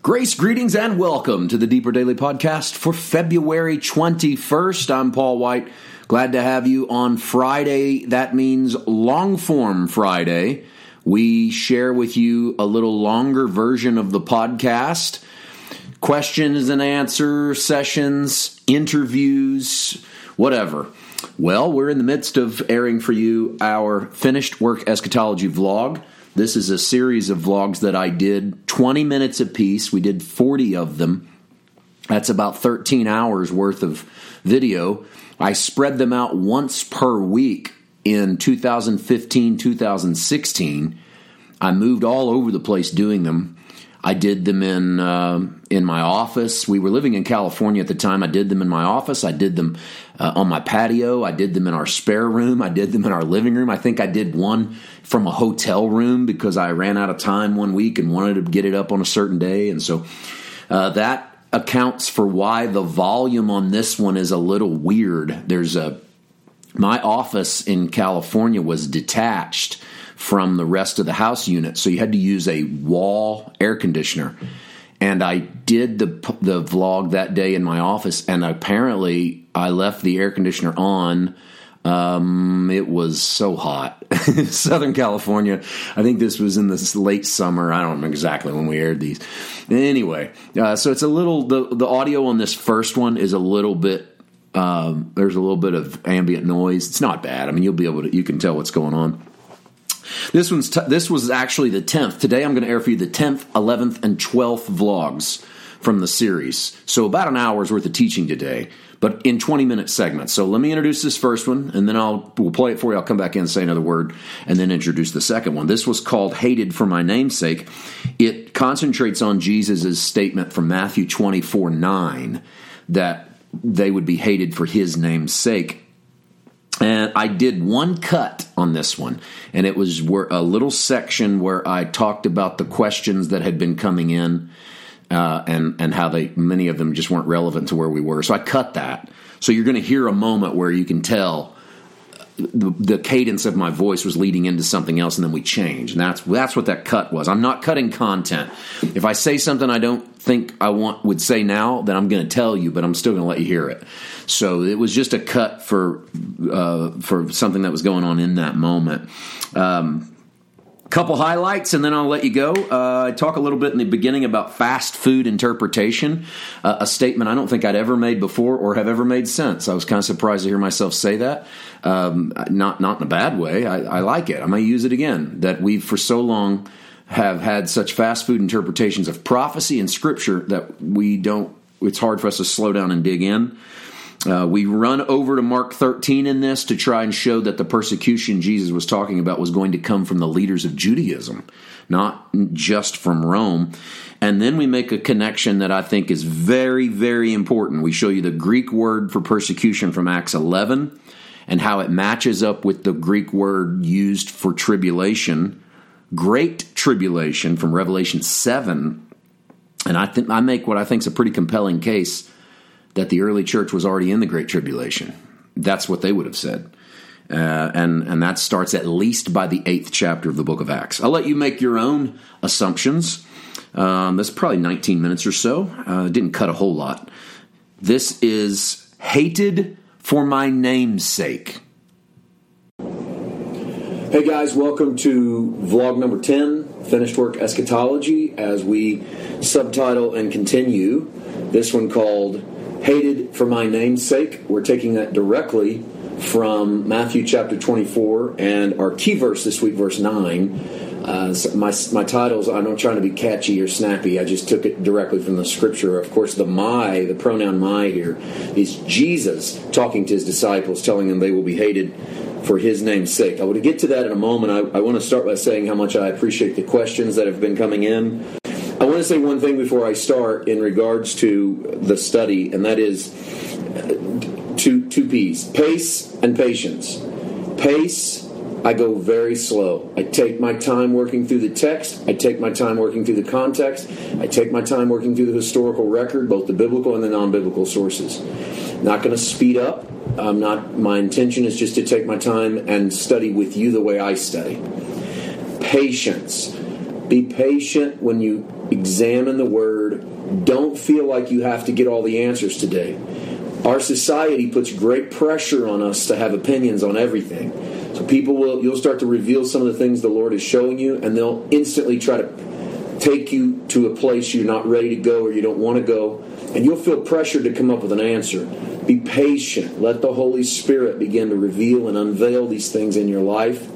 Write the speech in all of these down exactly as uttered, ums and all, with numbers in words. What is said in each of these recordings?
Grace, greetings, and welcome to the Deeper Daily Podcast for February twenty-first. I'm Paul White. Glad to have you on Friday. That means long-form Friday. We share with you a little longer version of the podcast. Questions and answer sessions, interviews, whatever. Well, we're in the midst of airing for you our Finished Work Eschatology vlog. This is a series of vlogs that I did, twenty minutes apiece. We did forty of them. That's about thirteen hours worth of video. I spread them out once per week in two thousand fifteen, two thousand sixteen. I moved all over the place doing them. I did them in uh, in my office. We were living in California at the time. I did them in my office. I did them uh, on my patio. I did them in our spare room. I did them in our living room. I think I did one from a hotel room because I ran out of time one week and wanted to get it up on a certain day. And so uh, that accounts for why the volume on this one is a little weird. There's a my office in California was detached from the rest of the house unit, so you had to use a wall air conditioner. And I did the the vlog that day in my office, and apparently I left the air conditioner on. Um, it was so hot. Southern California. I think this was in the late summer. I don't remember exactly when we aired these. Anyway, uh, so it's a little, the, the audio on this first one is a little bit, um, there's a little bit of ambient noise. It's not bad. I mean, you'll be able to, you can tell what's going on. This one's t- this was actually the tenth. Today I'm going to air for you the tenth, eleventh, and twelfth vlogs from the series. So about an hour's worth of teaching today, but in twenty-minute segments. So let me introduce this first one, and then I'll we'll play it for you. I'll come back in and say another word, and then introduce the second one. This was called Hated for My Name's Sake. It concentrates on Jesus' statement from Matthew twenty-four nine that they would be hated for his name's sake. And I did one cut on this one, and it was where, a little section where I talked about the questions that had been coming in, uh, and and how they many of them just weren't relevant to where we were. So I cut that. So you're going to hear a moment where you can tell the, the cadence of my voice was leading into something else, and then we changed. And that's that's what that cut was. I'm not cutting content. If I say something I don't think I want would say now, then I'm going to tell you, but I'm still going to let you hear it. So it was just a cut for uh, for something that was going on in that moment. Um, couple highlights, and then I'll let you go. Uh, I talk a little bit in the beginning about fast food interpretation, uh, a statement I don't think I'd ever made before or have ever made since. I was kind of surprised to hear myself say that. Um, not not in a bad way. I, I like it. I may use it again. That we've for so long have had such fast food interpretations of prophecy and Scripture that we don't. It's hard for us to slow down and dig in. Uh, we run over to Mark thirteen in this to try and show that the persecution Jesus was talking about was going to come from the leaders of Judaism, not just from Rome. And then we make a connection that I think is very, very important. We show you the Greek word for persecution from Acts eleven and how it matches up with the Greek word used for tribulation, great tribulation, from Revelation seven. And I think I make what I think is a pretty compelling case that the early church was already in the Great Tribulation. That's what they would have said. Uh, and, and that starts at least by the eighth chapter of the book of Acts. I'll let you make your own assumptions. Um, that's probably nineteen minutes or so. Uh, didn't cut a whole lot. This is Hated for My Name's Sake. Hey guys, welcome to vlog number ten, Finished Work Eschatology, as we subtitle and continue this one called Hated for My Name's Sake. We're taking that directly from Matthew chapter twenty-four, and our key verse this week, verse nine. Uh, so my my titles, I'm not trying to be catchy or snappy. I just took it directly from the Scripture. Of course, the my, the pronoun my here, is Jesus talking to his disciples, telling them they will be hated for his name's sake. I will get to that in a moment. I, I want to start by saying how much I appreciate the questions that have been coming in. I want to say one thing before I start in regards to the study, and that is two, two P's, pace and patience. Pace, I go very slow. I take my time working through the text. I take my time working through the context. I take my time working through the historical record, both the biblical and the non-biblical sources. Not going to speed up. I'm not. My intention is just to take my time and study with you the way I study. Patience. Be patient when you Examine the Word. Don't feel like you have to get all the answers today. Our society puts great pressure on us to have opinions on everything. So people will, you'll start to reveal some of the things the Lord is showing you, and they'll instantly try to take you to a place you're not ready to go or you don't want to go, and you'll feel pressured to come up with an answer. Be patient. Let the Holy Spirit begin to reveal and unveil these things in your life.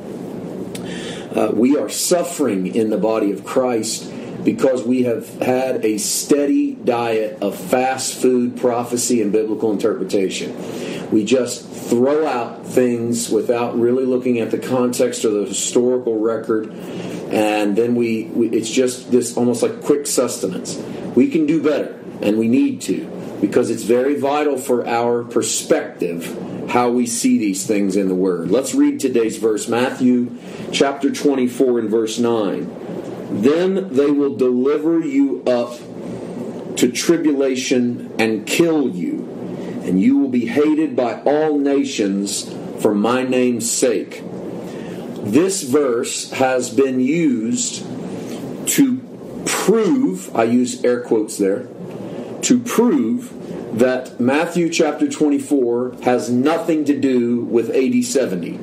Uh, we are suffering in the body of Christ because we have had a steady diet of fast food prophecy and biblical interpretation. We just throw out things without really looking at the context or the historical record, and then we, we it's just this almost like quick sustenance. We can do better, and we need to, because it's very vital for our perspective how we see these things in the Word. Let's read today's verse, Matthew chapter twenty-four and verse nine. Then they will deliver you up to tribulation and kill you, and you will be hated by all nations for my name's sake. This verse has been used to prove, I use air quotes there, to prove that Matthew chapter twenty-four has nothing to do with A D seventy.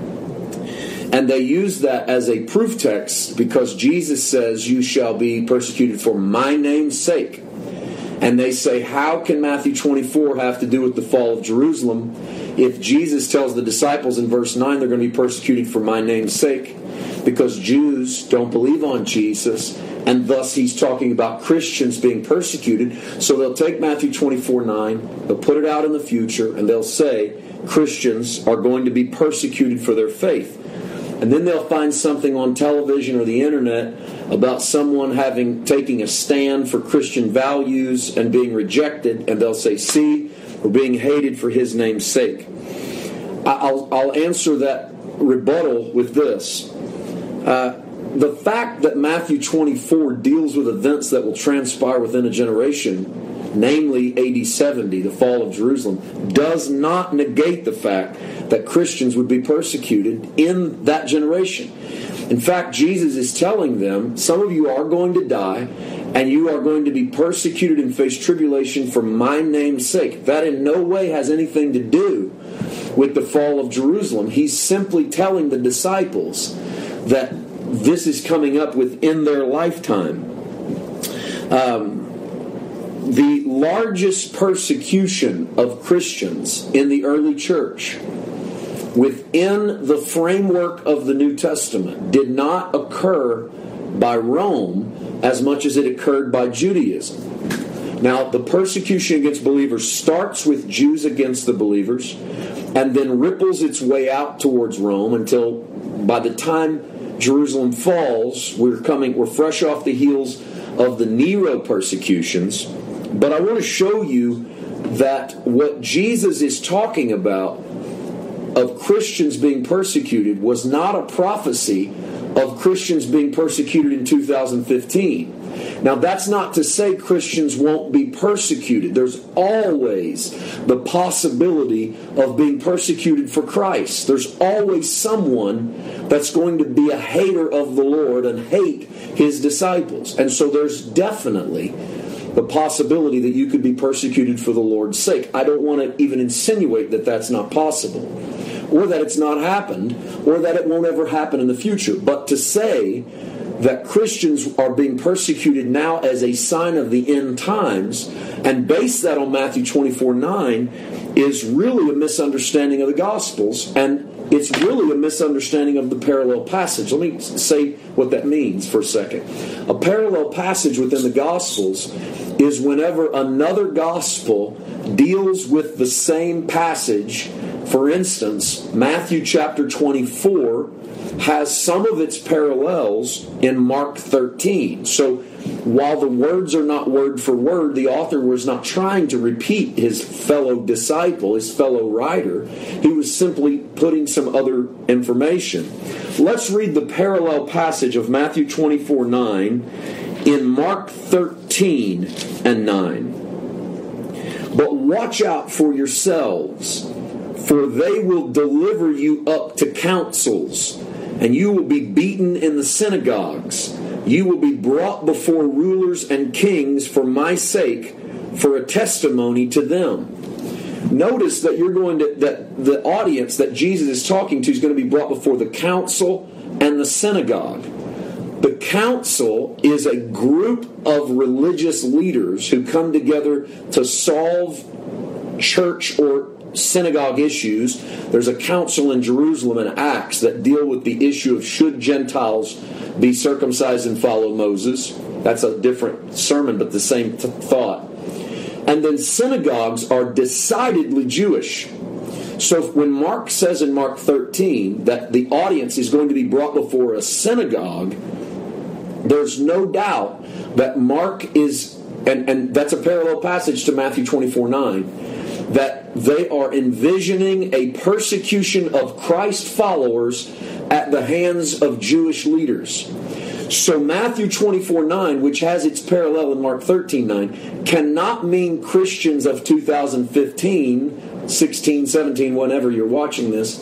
And they use that as a proof text because Jesus says, you shall be persecuted for my name's sake. And they say, how can Matthew twenty-four have to do with the fall of Jerusalem if Jesus tells the disciples in verse nine they're going to be persecuted for my name's sake? Because Jews don't believe on Jesus, and thus he's talking about Christians being persecuted. So they'll take Matthew twenty-four nine, they'll put it out in the future, and they'll say Christians are going to be persecuted for their faith. And then they'll find something on television or the internet about someone having taking a stand for Christian values and being rejected, and they'll say, see, we're being hated for his name's sake. I'll, I'll answer that rebuttal with this. Uh, the fact that Matthew twenty-four deals with events that will transpire within a generation, namely A D seventy, the fall of Jerusalem, does not negate the fact that Christians would be persecuted in that generation. In fact, Jesus is telling them, some of you are going to die, and you are going to be persecuted and face tribulation for my name's sake. That in no way has anything to do with the fall of Jerusalem. He's simply telling the disciples that this is coming up within their lifetime. Um, the largest persecution of Christians in the early church within the framework of the New Testament did not occur by Rome as much as it occurred by Judaism. Now, the persecution against believers starts with Jews against the believers and then ripples its way out towards Rome until by the time Jerusalem falls, we're coming, we're fresh off the heels of the Nero persecutions. But I want to show you that what Jesus is talking about of Christians being persecuted was not a prophecy of Christians being persecuted in two thousand fifteen. Now, that's not to say Christians won't be persecuted. There's always the possibility of being persecuted for Christ. There's always someone that's going to be a hater of the Lord and hate his disciples. And so there's definitely the possibility that you could be persecuted for the Lord's sake. I don't want to even insinuate that that's not possible, or that it's not happened, or that it won't ever happen in the future. But to say that Christians are being persecuted now as a sign of the end times and base that on Matthew twenty-four nine is really a misunderstanding of the Gospels, and it's really a misunderstanding of the parallel passage. Let me say what that means for a second. A parallel passage within the Gospels is whenever another Gospel deals with the same passage. For instance, Matthew chapter twenty-four has some of its parallels in Mark thirteen. So while the words are not word for word, the author was not trying to repeat his fellow disciple, his fellow writer. He was simply putting some other information. Let's read the parallel passage of Matthew twenty-four nine in Mark thirteen and nine. But watch out for yourselves, for they will deliver you up to councils, and you will be beaten in the synagogues. You will be brought before rulers and kings for my sake, for a testimony to them. Notice that you're going to that the audience that Jesus is talking to is going to be brought before the council and the synagogue. The council is a group of religious leaders who come together to solve church or synagogue issues. There's a council in Jerusalem in Acts that deal with the issue of should Gentiles be circumcised and follow Moses. That's a different sermon, but the same th- thought. And then synagogues are decidedly Jewish. So when Mark says in Mark thirteen that the audience is going to be brought before a synagogue, there's no doubt that Mark is, and, and that's a parallel passage to Matthew twenty-four nine, that they are envisioning a persecution of Christ followers at the hands of Jewish leaders. So Matthew twenty-four nine, which has its parallel in Mark thirteen nine, cannot mean Christians of two thousand fifteen, sixteen, seventeen, whenever you're watching this,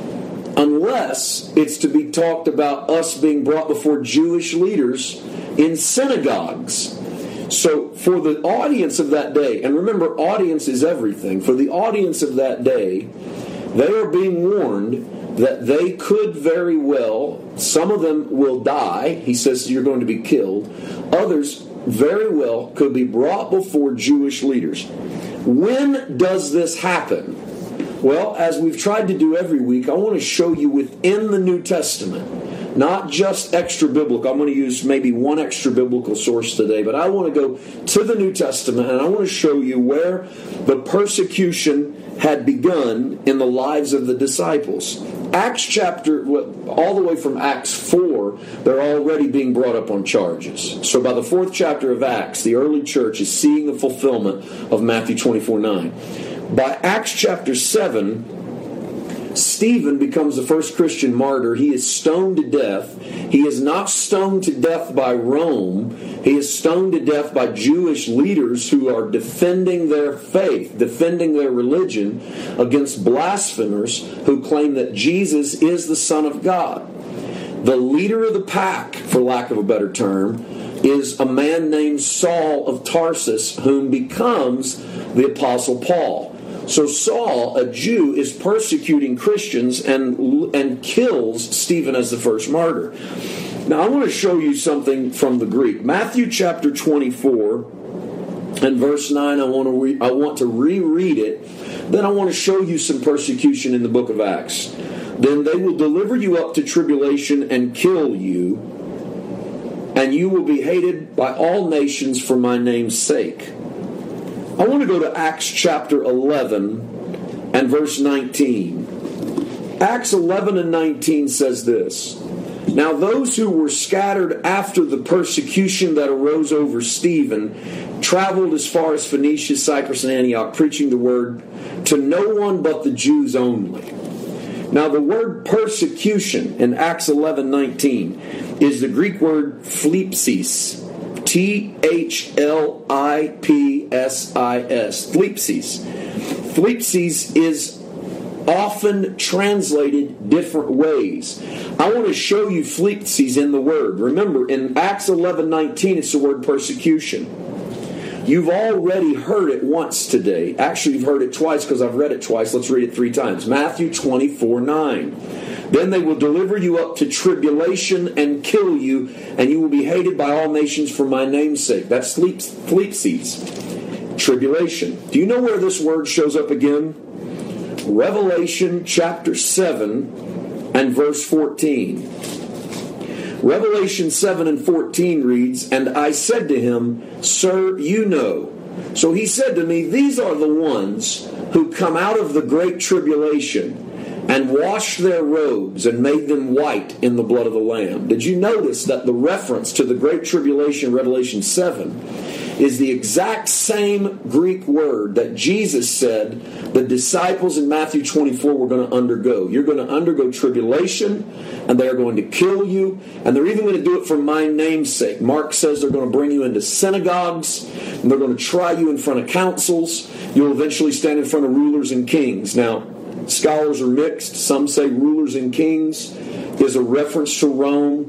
unless it's to be talked about us being brought before Jewish leaders in synagogues. So for the audience of that day, and remember, audience is everything. For the audience of that day, they are being warned that they could very well, some of them will die. He says you're going to be killed. Others very well could be brought before Jewish leaders. When does this happen? Well, as we've tried to do every week, I want to show you within the New Testament, not just extra biblical. I'm going to use maybe one extra biblical source today, but I want to go to the New Testament and I want to show you where the persecution had begun in the lives of the disciples. Acts chapter, all the way from Acts four, they're already being brought up on charges. So by the fourth chapter of Acts, the early church is seeing the fulfillment of Matthew twenty-four nine. By Acts chapter seven, Stephen becomes the first Christian martyr. He is stoned to death. He is not stoned to death by Rome. He is stoned to death by Jewish leaders who are defending their faith, defending their religion against blasphemers who claim that Jesus is the Son of God. The leader of the pack, for lack of a better term, is a man named Saul of Tarsus, whom becomes the Apostle Paul. So Saul, a Jew, is persecuting Christians and and kills Stephen as the first martyr. Now I want to show you something from the Greek. Matthew chapter twenty-four and verse nine, I want to re- I want to reread it. Then I want to show you some persecution in the book of Acts. Then they will deliver you up to tribulation and kill you, and you will be hated by all nations for my name's sake. I want to go to Acts chapter eleven and verse nineteen. Acts eleven and nineteen says this. Now those who were scattered after the persecution that arose over Stephen traveled as far as Phoenicia, Cyprus, and Antioch, preaching the word to no one but the Jews only. Now the word persecution in Acts eleven nineteen is the Greek word philipsis. T H L I P S I S. Philipsis. Philipsis is often translated different ways. I want to show you philipsis in the word. Remember, in Acts eleven nineteen, it's the word persecution. You've already heard it once today. Actually, you've heard it twice because I've read it twice. Let's read it three times. Matthew twenty-four nine. Then they will deliver you up to tribulation and kill you, and you will be hated by all nations for my name's sake. That's philipsis. Tribulation. Do you know where this word shows up again? Revelation chapter seven and verse fourteen. Revelation seven and fourteen reads, And I said to him, Sir, you know. So he said to me, These are the ones who come out of the great tribulation and washed their robes and made them white in the blood of the Lamb. Did you notice that the reference to the Great Tribulation, Revelation seven, is the exact same Greek word that Jesus said the disciples in Matthew twenty-four were going to undergo? You're going to undergo tribulation, and they're going to kill you, and they're even going to do it for my name's sake. Mark says they're going to bring you into synagogues, and they're going to try you in front of councils. You'll eventually stand in front of rulers and kings. Now, scholars are mixed. Some say rulers and kings is a reference to Rome.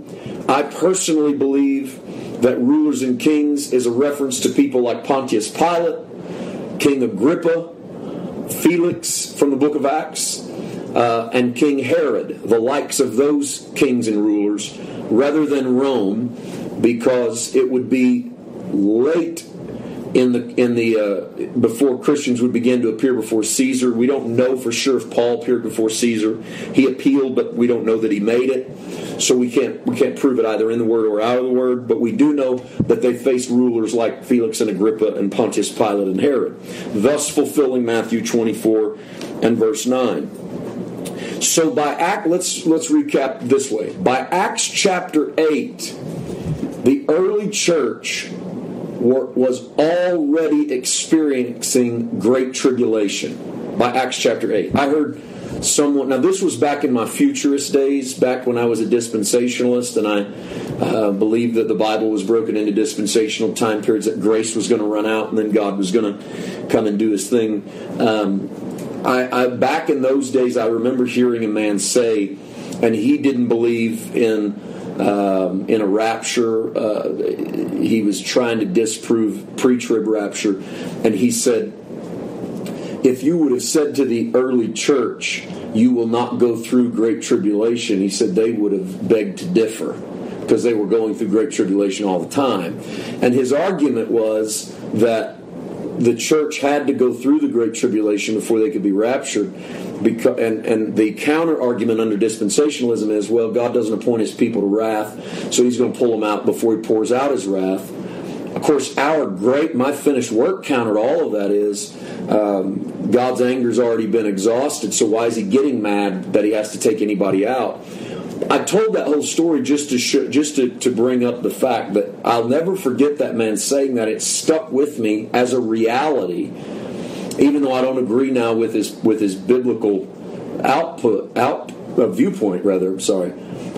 I personally believe that rulers and kings is a reference to people like Pontius Pilate, King Agrippa, Felix from the book of Acts, uh, and King Herod, the likes of those kings and rulers, rather than Rome, because it would be late in the in the uh, before Christians would begin to appear before Caesar. We don't know for sure if Paul appeared before Caesar. He appealed, but we don't know that he made it. So we can't we can't prove it either in the Word or out of the Word. But we do know that they faced rulers like Felix and Agrippa and Pontius Pilate and Herod, thus fulfilling Matthew twenty-four and verse nine. So by Act, let's let's recap this way. By Acts chapter eight, the early church was already experiencing great tribulation. By Acts chapter eight. I heard someone, now this was back in my futurist days, back when I was a dispensationalist, and I uh, believed that the Bible was broken into dispensational time periods, that grace was going to run out and then God was going to come and do his thing. Um, I, I back in those days, I remember hearing a man say, and he didn't believe in Um, in a rapture. Uh, he was trying to disprove pre-trib rapture, and he said, if you would have said to the early church, you will not go through great tribulation, he said they would have begged to differ, because they were going through great tribulation all the time. And his argument was that the church had to go through the great tribulation before they could be raptured. Because, and, and the counter argument under dispensationalism is, well, God doesn't appoint his people to wrath, so he's going to pull them out before he pours out his wrath. Of course, our great, my finished work counter to all of that is um, God's anger's already been exhausted, so why is he getting mad that he has to take anybody out? I told that whole story just to show, just to, to bring up the fact that I'll never forget that man saying that. It stuck with me as a reality, even though I don't agree now with his with his biblical output out uh, viewpoint. Rather, I'm sorry.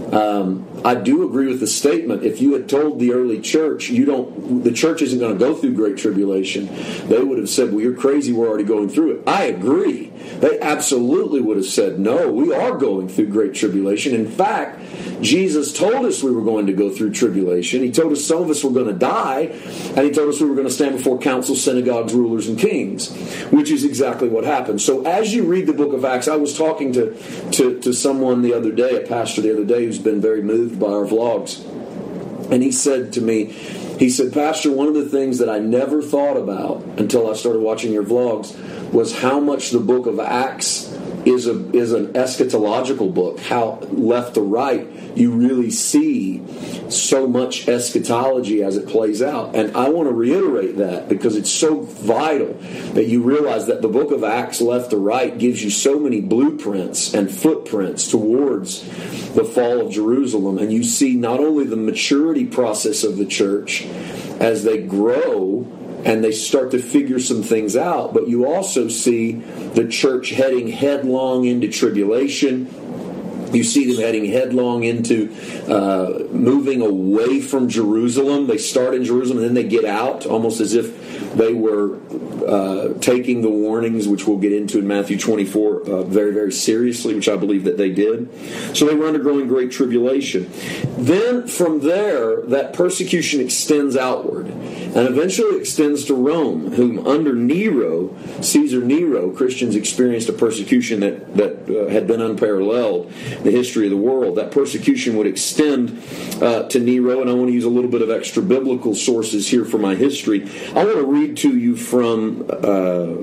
Um, I do agree with the statement. If you had told the early church, you don't, the church isn't going to go through great tribulation, they would have said, well, you're crazy, we're already going through it. I agree. They absolutely would have said, no, we are going through great tribulation. In fact, Jesus told us we were going to go through tribulation. He told us some of us were going to die, and he told us we were going to stand before councils, synagogues, rulers, and kings, which is exactly what happened. So as you read the book of Acts, I was talking to, to, to someone the other day, a pastor the other day, who's been very moved by our vlogs. And he said to me, he said, Pastor, one of the things that I never thought about until I started watching your vlogs was how much the book of Acts is a is an eschatological book. How left to right you really see so much eschatology as it plays out. And I want to reiterate that because it's so vital that you realize that the book of Acts left to right gives you so many blueprints and footprints towards the fall of Jerusalem. And you see not only the maturity process of the church as they grow and they start to figure some things out, but you also see the church heading headlong into tribulation. You see them heading headlong into uh, moving away from Jerusalem. They start in Jerusalem and then they get out, almost as if they were uh, taking the warnings, which we'll get into in Matthew twenty-four, uh, very, very seriously, which I believe that they did. So they were undergoing great tribulation. Then from there, that persecution extends outward and eventually extends to Rome, whom under Nero, Caesar Nero, Christians experienced a persecution that, that uh, had been unparalleled in the history of the world. That persecution would extend uh, to Nero, and I want to use a little bit of extra biblical sources here for my history. I want to read to you from uh,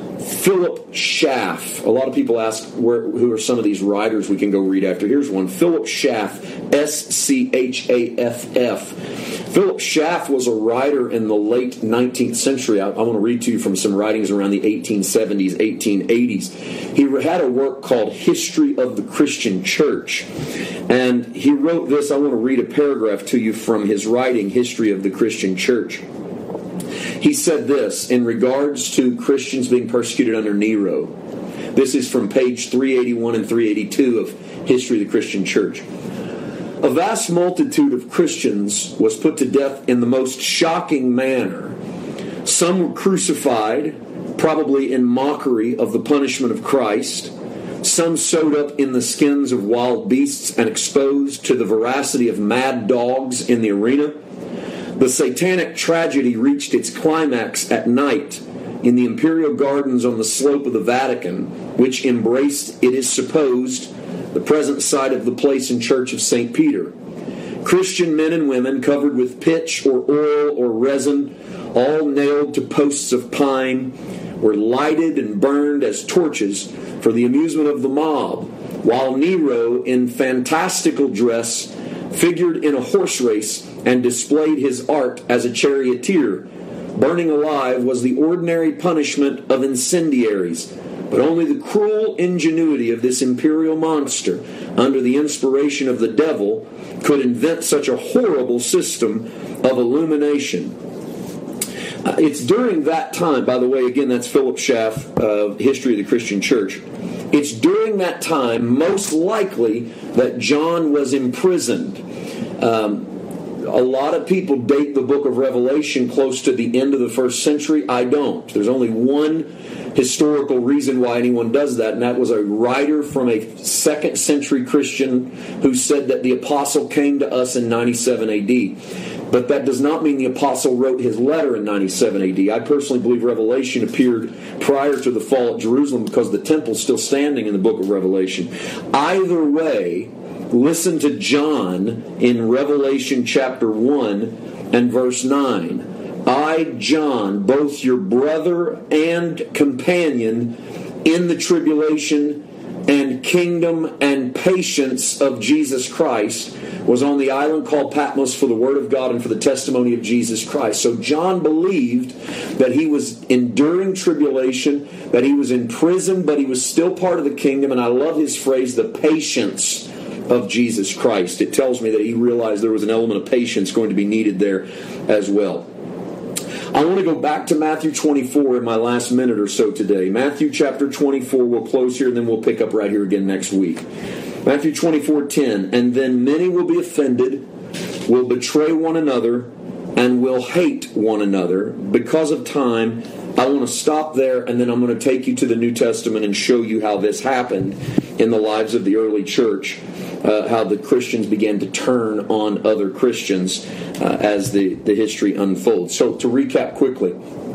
Philip Schaff. A lot of people ask where, who are some of these writers we can go read after. Here's one, Philip Schaff, S C H A F F. Philip Schaff was a writer in the late nineteenth century. I, I want to read to you from some writings around the eighteen seventies, eighteen eighties. He had a work called History of the Christian Church. And he wrote this. I want to read a paragraph to you from his writing, History of the Christian Church. He said this in regards to Christians being persecuted under Nero. This is from page three eighty-one and three eighty-two of History of the Christian Church. A vast multitude of Christians was put to death in the most shocking manner. Some were crucified, probably in mockery of the punishment of Christ. some sewed up in the skins of wild beasts and exposed to the voracity of mad dogs in the arena. The satanic tragedy reached its climax at night in the imperial gardens on the slope of the Vatican, which embraced, it is supposed, the present site of the place and church of Saint Peter. Christian men and women covered with pitch or oil or resin, all nailed to posts of pine, were lighted and burned as torches for the amusement of the mob, while Nero, in fantastical dress, figured in a horse race and displayed his art as a charioteer. Burning alive was the ordinary punishment of incendiaries, but only the cruel ingenuity of this imperial monster, under the inspiration of the devil, could invent such a horrible system of illumination. Uh, it's during that time, by the way, again, that's Philip Schaff, uh, History of the Christian Church. It's during that time, most likely, that John was imprisoned. Um, a lot of people date the book of Revelation close to the end of the first century. I don't. There's only one historical reason why anyone does that, and that was a writer from a second century Christian who said that the apostle came to us in ninety-seven A D. But that does not mean the apostle wrote his letter in ninety-seven A D. I personally believe Revelation appeared prior to the fall at Jerusalem because the temple's still standing in the book of Revelation. Either way, listen to John in Revelation chapter one and verse nine. I, John, both your brother and companion in the tribulation and kingdom and patience of Jesus Christ, was on the island called Patmos for the word of God and for the testimony of Jesus Christ. So John believed that he was enduring tribulation, that he was in prison, but he was still part of the kingdom. And I love his phrase, the patience of Jesus Christ. It tells me that he realized there was an element of patience going to be needed there as well. I want to go back to Matthew twenty-four in my last minute or so today. Matthew chapter twenty-four, we'll close here and then we'll pick up right here again next week. Matthew twenty-four ten, and then many will be offended, will betray one another, and will hate one another. Because of time, I want to stop there, and then I'm going to take you to the New Testament and show you how this happened in the lives of the early church, uh, how the Christians began to turn on other Christians uh, as the, the history unfolds. So to recap quickly,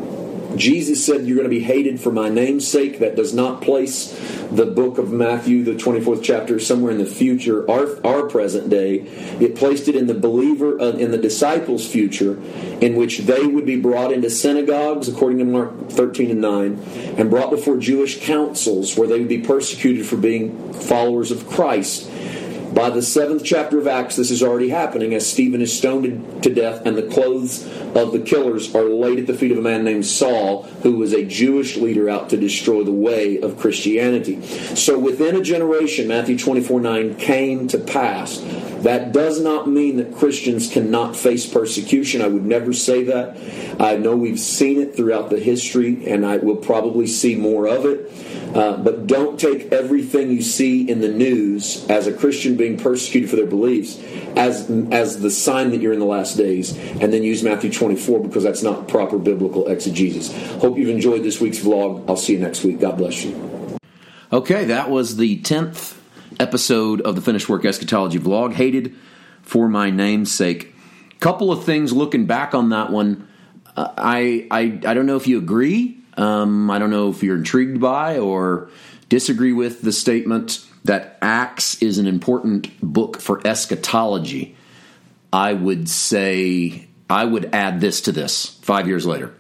Jesus said you're going to be hated for my name's sake. That does not place the book of Matthew, the twenty-fourth chapter, somewhere in the future, our, our present day. It placed it in the believer, uh, in the disciples' future, in which they would be brought into synagogues, according to Mark thirteen and nine, and brought before Jewish councils, where they would be persecuted for being followers of Christ. By the seventh chapter of Acts, this is already happening as Stephen is stoned to death and the clothes of the killers are laid at the feet of a man named Saul, who was a Jewish leader out to destroy the way of Christianity. So within a generation, Matthew twenty-four nine came to pass. That does not mean that Christians cannot face persecution. I would never say that. I know we've seen it throughout the history, and I will probably see more of it. Uh, but don't take everything you see in the news as a Christian being persecuted for their beliefs as as the sign that you're in the last days, and then use Matthew twenty-four, because that's not proper biblical exegesis. Hope you've enjoyed this week's vlog. I'll see you next week. God bless you. Okay, that was the tenth episode of the Finished Work Eschatology vlog, Hated for My Name's Sake. Couple of things looking back on that one. Uh, I, I I don't know if you agree. Um, I don't know if you're intrigued by or disagree with the statement that Acts is an important book for eschatology. I would say, I would add this to this five years later.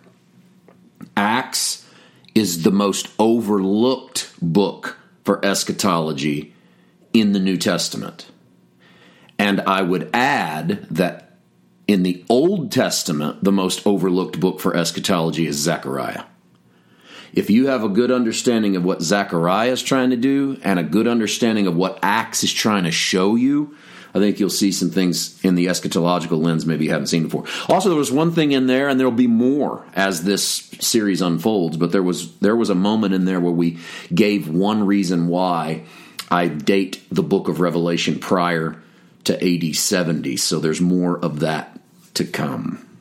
Acts is the most overlooked book for eschatology in the New Testament. And I would add that in the Old Testament, the most overlooked book for eschatology is Zechariah. If you have a good understanding of what Zechariah is trying to do and a good understanding of what Acts is trying to show you, I think you'll see some things in the eschatological lens maybe you haven't seen before. Also, there was one thing in there, and there will be more as this series unfolds, but there was there was a moment in there where we gave one reason why I date the book of Revelation prior to A D seventy, so there's more of that to come.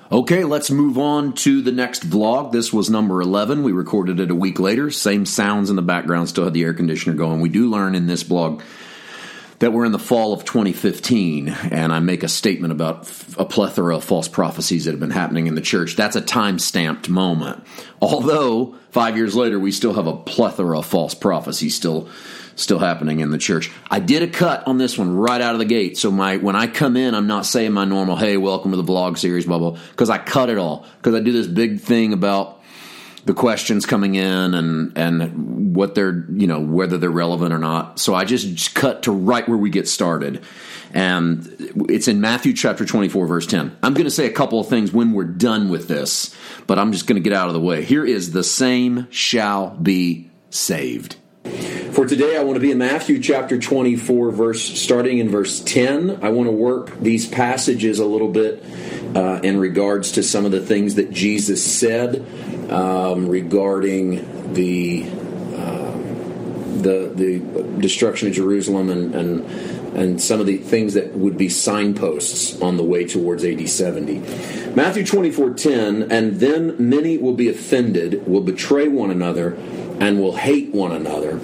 Okay, let's move on to the next vlog. This was number eleven. We recorded it a week later. Same sounds in the background, still had the air conditioner going. We do learn in this blog that we're in the fall of twenty fifteen, and I make a statement about a plethora of false prophecies that have been happening in the church. That's a time-stamped moment. Although, five years later, we still have a plethora of false prophecies still still happening in the church. I did a cut on this one right out of the gate, so my when I come in, I'm not saying my normal, hey, welcome to the vlog series, blah, blah, because I cut it all, because I do this big thing about the questions coming in and and what they're, you know, whether they're relevant or not. So I just, just cut to right where we get started. And it's in Matthew chapter twenty-four, verse ten. I'm going to say a couple of things when we're done with this, but I'm just going to get out of the way. Here is the same shall be saved. For today, I want to be in Matthew chapter twenty-four, verse starting in verse ten. I want to work these passages a little bit uh, in regards to some of the things that Jesus said um, regarding the uh, the the destruction of Jerusalem and, and and some of the things that would be signposts on the way towards A D seventy. Matthew twenty-four ten, and then many will be offended, will betray one another, and will hate one another.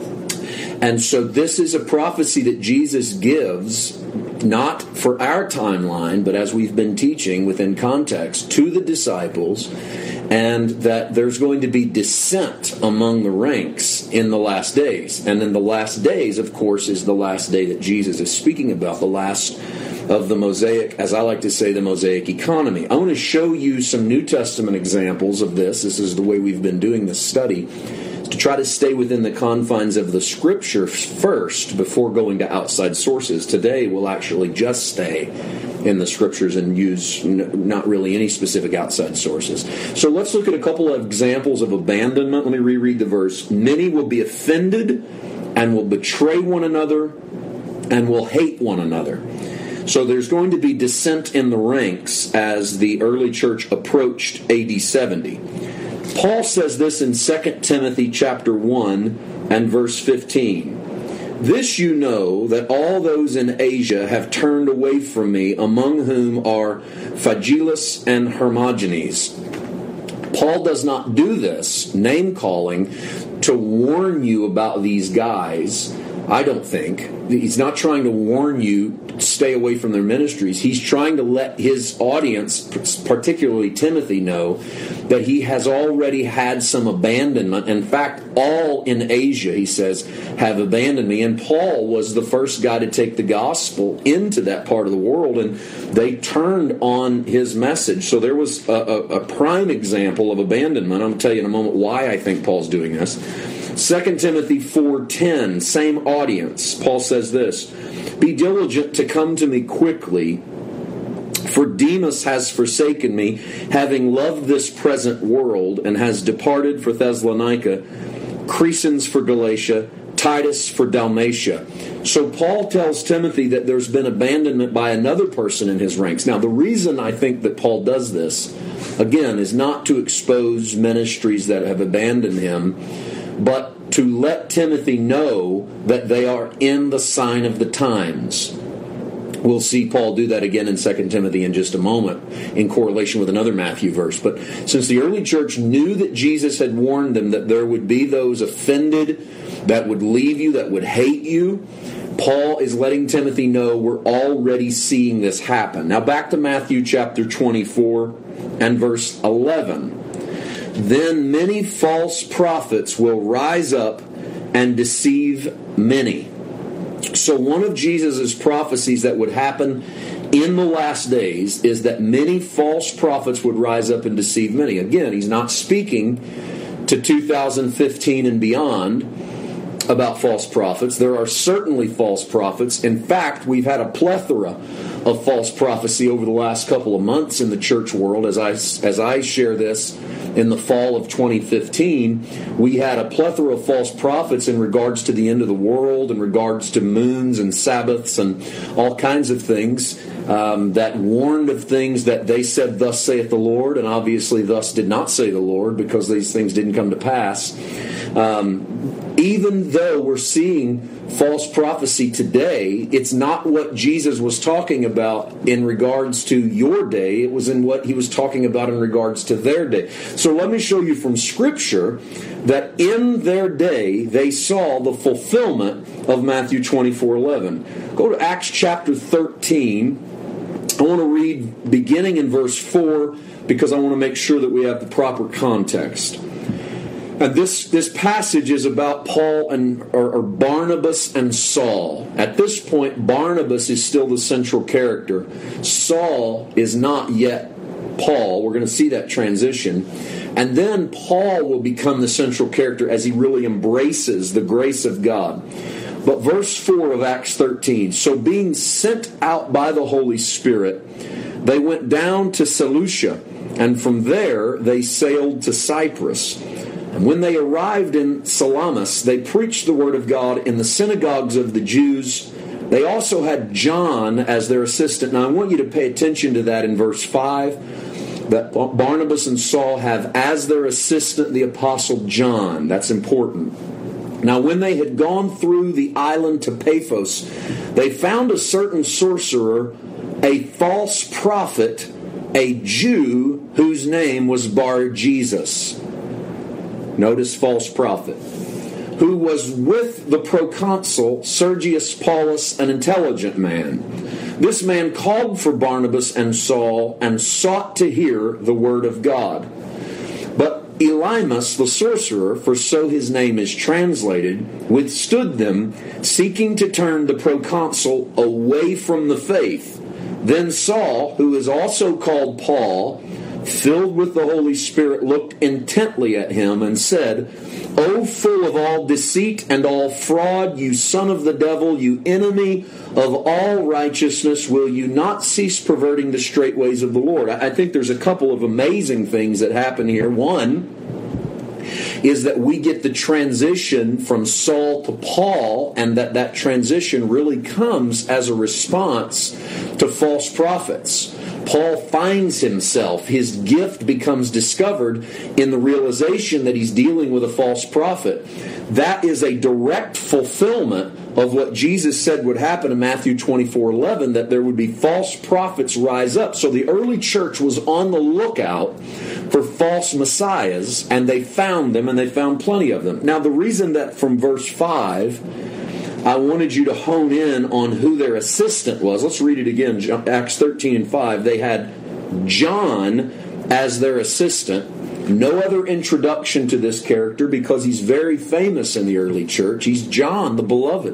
And so this is a prophecy that Jesus gives, not for our timeline, but as we've been teaching within context, to the disciples, and that there's going to be dissent among the ranks in the last days. And in the last days, of course, is the last day that Jesus is speaking about, the last of the Mosaic, as I like to say, the Mosaic economy. I want to show you some New Testament examples of this. This is the way we've been doing this study, to try to stay within the confines of the Scripture first before going to outside sources. Today, we'll actually just stay in the Scriptures and use n- not really any specific outside sources. So let's look at a couple of examples of abandonment. Let me reread the verse. Many will be offended and will betray one another and will hate one another. So there's going to be dissent in the ranks as the early church approached A D seventy. Paul says this in Second Timothy chapter one and verse fifteen. This you know, that all those in Asia have turned away from me, among whom are Phygelus and Hermogenes. Paul does not do this, name-calling, to warn you about these guys. I don't think. He's not trying to warn you to stay away from their ministries. He's trying to let his audience, particularly Timothy, know that he has already had some abandonment. In fact, all in Asia, he says, have abandoned me. And Paul was the first guy to take the gospel into that part of the world, and they turned on his message. So there was a, a, a prime example of abandonment. I'm going to tell you in a moment why I think Paul's doing this. Second Timothy four ten, same audience. Paul says this, be diligent to come to me quickly, for Demas has forsaken me, having loved this present world, and has departed for Thessalonica, Crescens for Galatia, Titus for Dalmatia. So Paul tells Timothy that there's been abandonment by another person in his ranks. Now, the reason I think that Paul does this, again, is not to expose ministries that have abandoned him, but to let Timothy know that they are in the sign of the times. We'll see Paul do that again in Second Timothy in just a moment, in correlation with another Matthew verse. But since the early church knew that Jesus had warned them that there would be those offended, that would leave you, that would hate you, Paul is letting Timothy know we're already seeing this happen. Now back to Matthew chapter twenty-four and verse eleven. Then many false prophets will rise up and deceive many. So one of Jesus' prophecies that would happen in the last days is that many false prophets would rise up and deceive many. Again, he's not speaking to two thousand fifteen and beyond about false prophets. There are certainly false prophets. In fact, we've had a plethora of false prophecy over the last couple of months in the church world. As I, as I share this in the fall of twenty fifteen, we had a plethora of false prophets in regards to the end of the world, in regards to moons and Sabbaths and all kinds of things um, that warned of things that they said, thus saith the Lord, and obviously thus did not say the Lord, because these things didn't come to pass. Um, Even though we're seeing false prophecy today, it's not what Jesus was talking about in regards to your day. It was in what he was talking about in regards to their day. So let me show you from Scripture that in their day they saw the fulfillment of Matthew twenty-four eleven. Go to Acts chapter thirteen. I want to read beginning in verse four because I want to make sure that we have the proper context. And this, this passage is about Paul and or, or Barnabas and Saul. At this point, Barnabas is still the central character. Saul is not yet Paul. We're going to see that transition. And then Paul will become the central character as he really embraces the grace of God. But verse four of Acts thirteen, so being sent out by the Holy Spirit, they went down to Seleucia, and from there they sailed to Cyprus. And when they arrived in Salamis, they preached the word of God in the synagogues of the Jews. They also had John as their assistant. Now I want you to pay attention to that in verse five, that Barnabas and Saul have as their assistant the apostle John. That's important. Now when they had gone through the island to Paphos, they found a certain sorcerer, a false prophet, a Jew whose name was Bar-Jesus. Notice false prophet, who was with the proconsul Sergius Paulus, an intelligent man. This man called for Barnabas and Saul and sought to hear the word of God. But Elymas, the sorcerer, for so his name is translated, withstood them, seeking to turn the proconsul away from the faith. Then Saul, who is also called Paul, filled with the Holy Spirit, looked intently at him and said, O full of all deceit and all fraud, you son of the devil, you enemy of all righteousness, will you not cease perverting the straight ways of the Lord? I think there's a couple of amazing things that happen here. One is that we get the transition from Saul to Paul, and that that transition really comes as a response to false prophets. Paul finds himself, his gift becomes discovered in the realization that he's dealing with a false prophet. That is a direct fulfillment of what Jesus said would happen in Matthew twenty-four eleven, that there would be false prophets rise up. So the early church was on the lookout for false messiahs, and they found them, and they found plenty of them. Now the reason that from verse five, I wanted you to hone in on who their assistant was. Let's read it again, Acts thirteen and five. They had John as their assistant. No other introduction to this character because he's very famous in the early church. He's John, the beloved.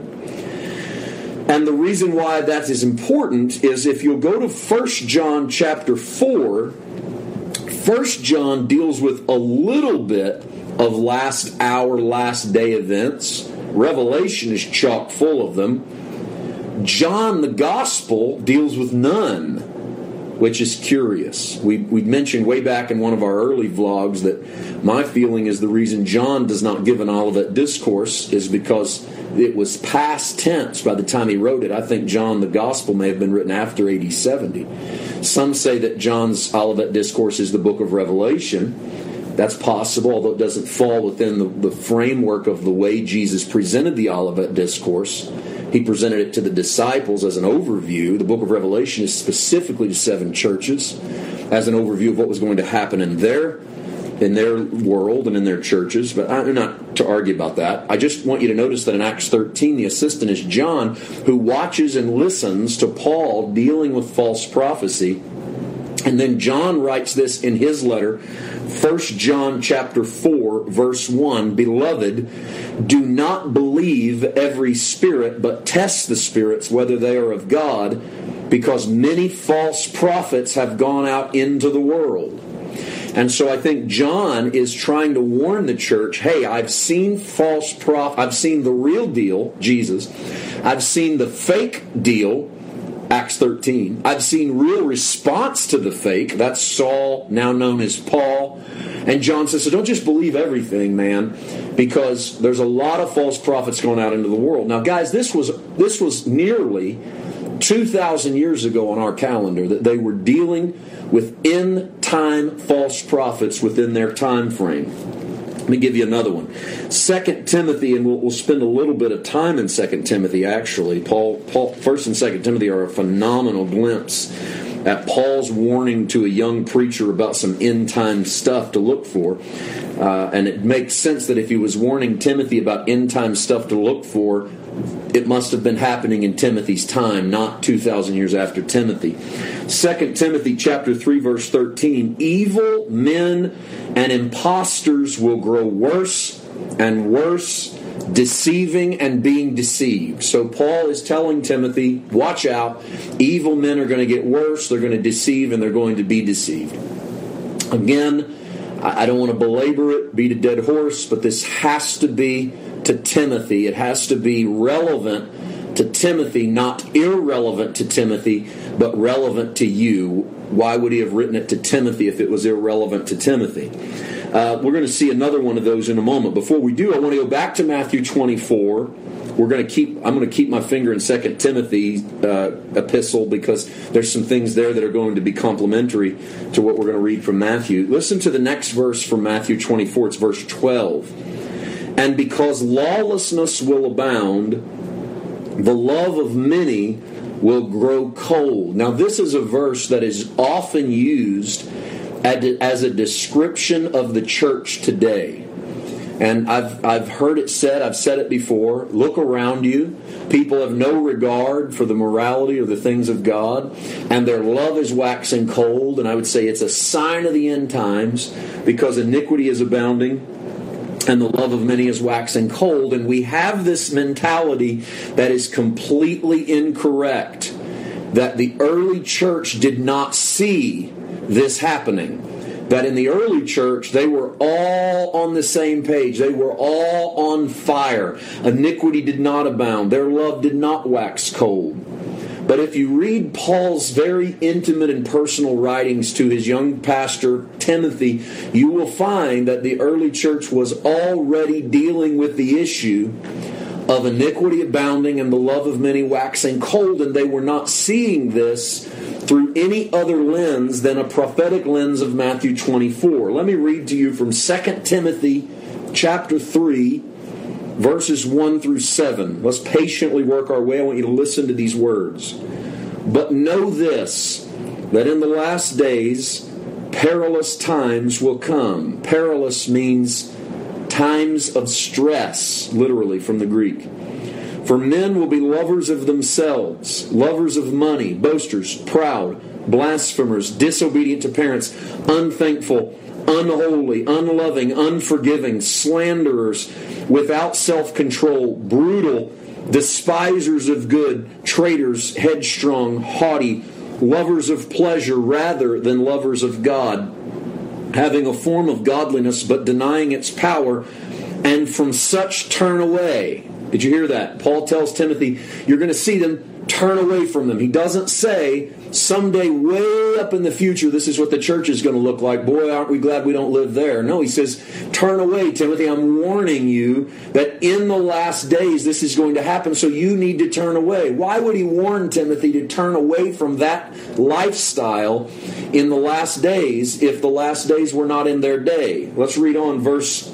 And the reason why that is important is if you'll go to First John chapter four, First John deals with a little bit of last hour, last day events. Revelation is chock full of them. John, the Gospel, deals with none, which is curious. We we mentioned way back in one of our early vlogs that my feeling is the reason John does not give an Olivet Discourse is because it was past tense by the time he wrote it. I think John, the Gospel, may have been written after A D seventy. Some say that John's Olivet Discourse is the book of Revelation. That's possible, although it doesn't fall within the, the framework of the way Jesus presented the Olivet Discourse. He presented it to the disciples as an overview. The book of Revelation is specifically to seven churches as an overview of what was going to happen in their in their world and in their churches. But I'm not to argue about that. I just want you to notice that in Acts thirteen, the assistant is John, who watches and listens to Paul dealing with false prophecy. And then John writes this in his letter, First John chapter four, verse one, Beloved, do not believe every spirit, but test the spirits whether they are of God, because many false prophets have gone out into the world. And so I think John is trying to warn the church, hey, I've seen false prophet, I've seen the real deal, Jesus. I've seen the fake deal, Acts thirteen. I've seen real response to the fake. That's Saul, now known as Paul. And John says, so don't just believe everything, man, because there's a lot of false prophets going out into the world. Now, guys, this was this was nearly two thousand years ago on our calendar that they were dealing with end-time false prophets within their time frame. Let me give you another one. Second Timothy, and we'll, we'll spend a little bit of time in Second Timothy, actually. Paul, Paul, First and Second Timothy are a phenomenal glimpse at Paul's warning to a young preacher about some end-time stuff to look for. Uh, and it makes sense that if he was warning Timothy about end-time stuff to look for, it must have been happening in Timothy's time, not two thousand years after Timothy. Second Timothy chapter three, verse thirteen, evil men and impostors will grow worse and worse, deceiving and being deceived. So Paul is telling Timothy, watch out, evil men are going to get worse, they're going to deceive, and they're going to be deceived. Again, I don't want to belabor it, beat a dead horse, but this has to be to Timothy. It has to be relevant to Timothy, not irrelevant to Timothy, but relevant to you. Why would he have written it to Timothy if it was irrelevant to Timothy? Uh, we're going to see another one of those in a moment. Before we do, I want to go back to Matthew twenty-four. We're going to keep. I'm going to keep my finger in Second Timothy uh, epistle because there's some things there that are going to be complementary to what we're going to read from Matthew. Listen to the next verse from Matthew twenty-four. It's verse twelve. And because lawlessness will abound, the love of many will grow cold. Now, this is a verse that is often used as a description of the church today. And I've I've heard it said, I've said it before, look around you. People have no regard for the morality or the things of God, and their love is waxing cold. And I would say it's a sign of the end times because iniquity is abounding and the love of many is waxing cold. And we have this mentality that is completely incorrect, that the early church did not see this happening. That in the early church, they were all on the same page. They were all on fire. Iniquity did not abound. Their love did not wax cold. But if you read Paul's very intimate and personal writings to his young pastor, Timothy, you will find that the early church was already dealing with the issue of iniquity abounding and the love of many waxing cold, and they were not seeing this through any other lens than a prophetic lens of Matthew twenty-four. Let me read to you from Second Timothy chapter three, verses one through seven. Let's patiently work our way. I want you to listen to these words. But know this, that in the last days perilous times will come. Perilous means times of stress, literally from the Greek. For men will be lovers of themselves, lovers of money, boasters, proud, blasphemers, disobedient to parents, unthankful, unholy, unloving, unforgiving, slanderers, without self-control, brutal, despisers of good, traitors, headstrong, haughty, lovers of pleasure rather than lovers of God, having a form of godliness but denying its power, and from such turn away. Did you hear that? Paul tells Timothy, you're going to see them, turn away from them. He doesn't say, someday way up in the future, this is what the church is going to look like. Boy, aren't we glad we don't live there. No, he says, turn away, Timothy. I'm warning you that in the last days this is going to happen, so you need to turn away. Why would he warn Timothy to turn away from that lifestyle in the last days if the last days were not in their day? Let's read on verse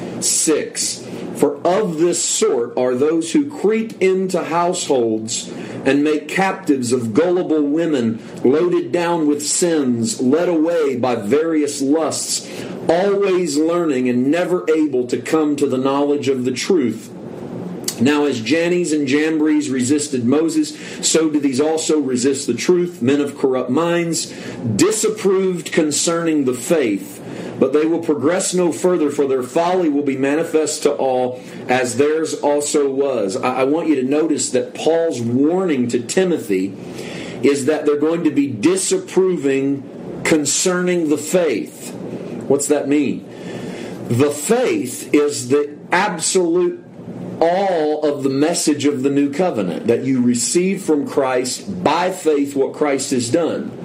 six. For of this sort are those who creep into households and make captives of gullible women, loaded down with sins, led away by various lusts, always learning and never able to come to the knowledge of the truth. Now as Jannes and Jambres resisted Moses, so do these also resist the truth, men of corrupt minds, disapproved concerning the faith. But they will progress no further, for their folly will be manifest to all, as theirs also was. I want you to notice that Paul's warning to Timothy is that they're going to be disapproving concerning the faith. What's that mean? The faith is the absolute all of the message of the new covenant, that you receive from Christ by faith what Christ has done.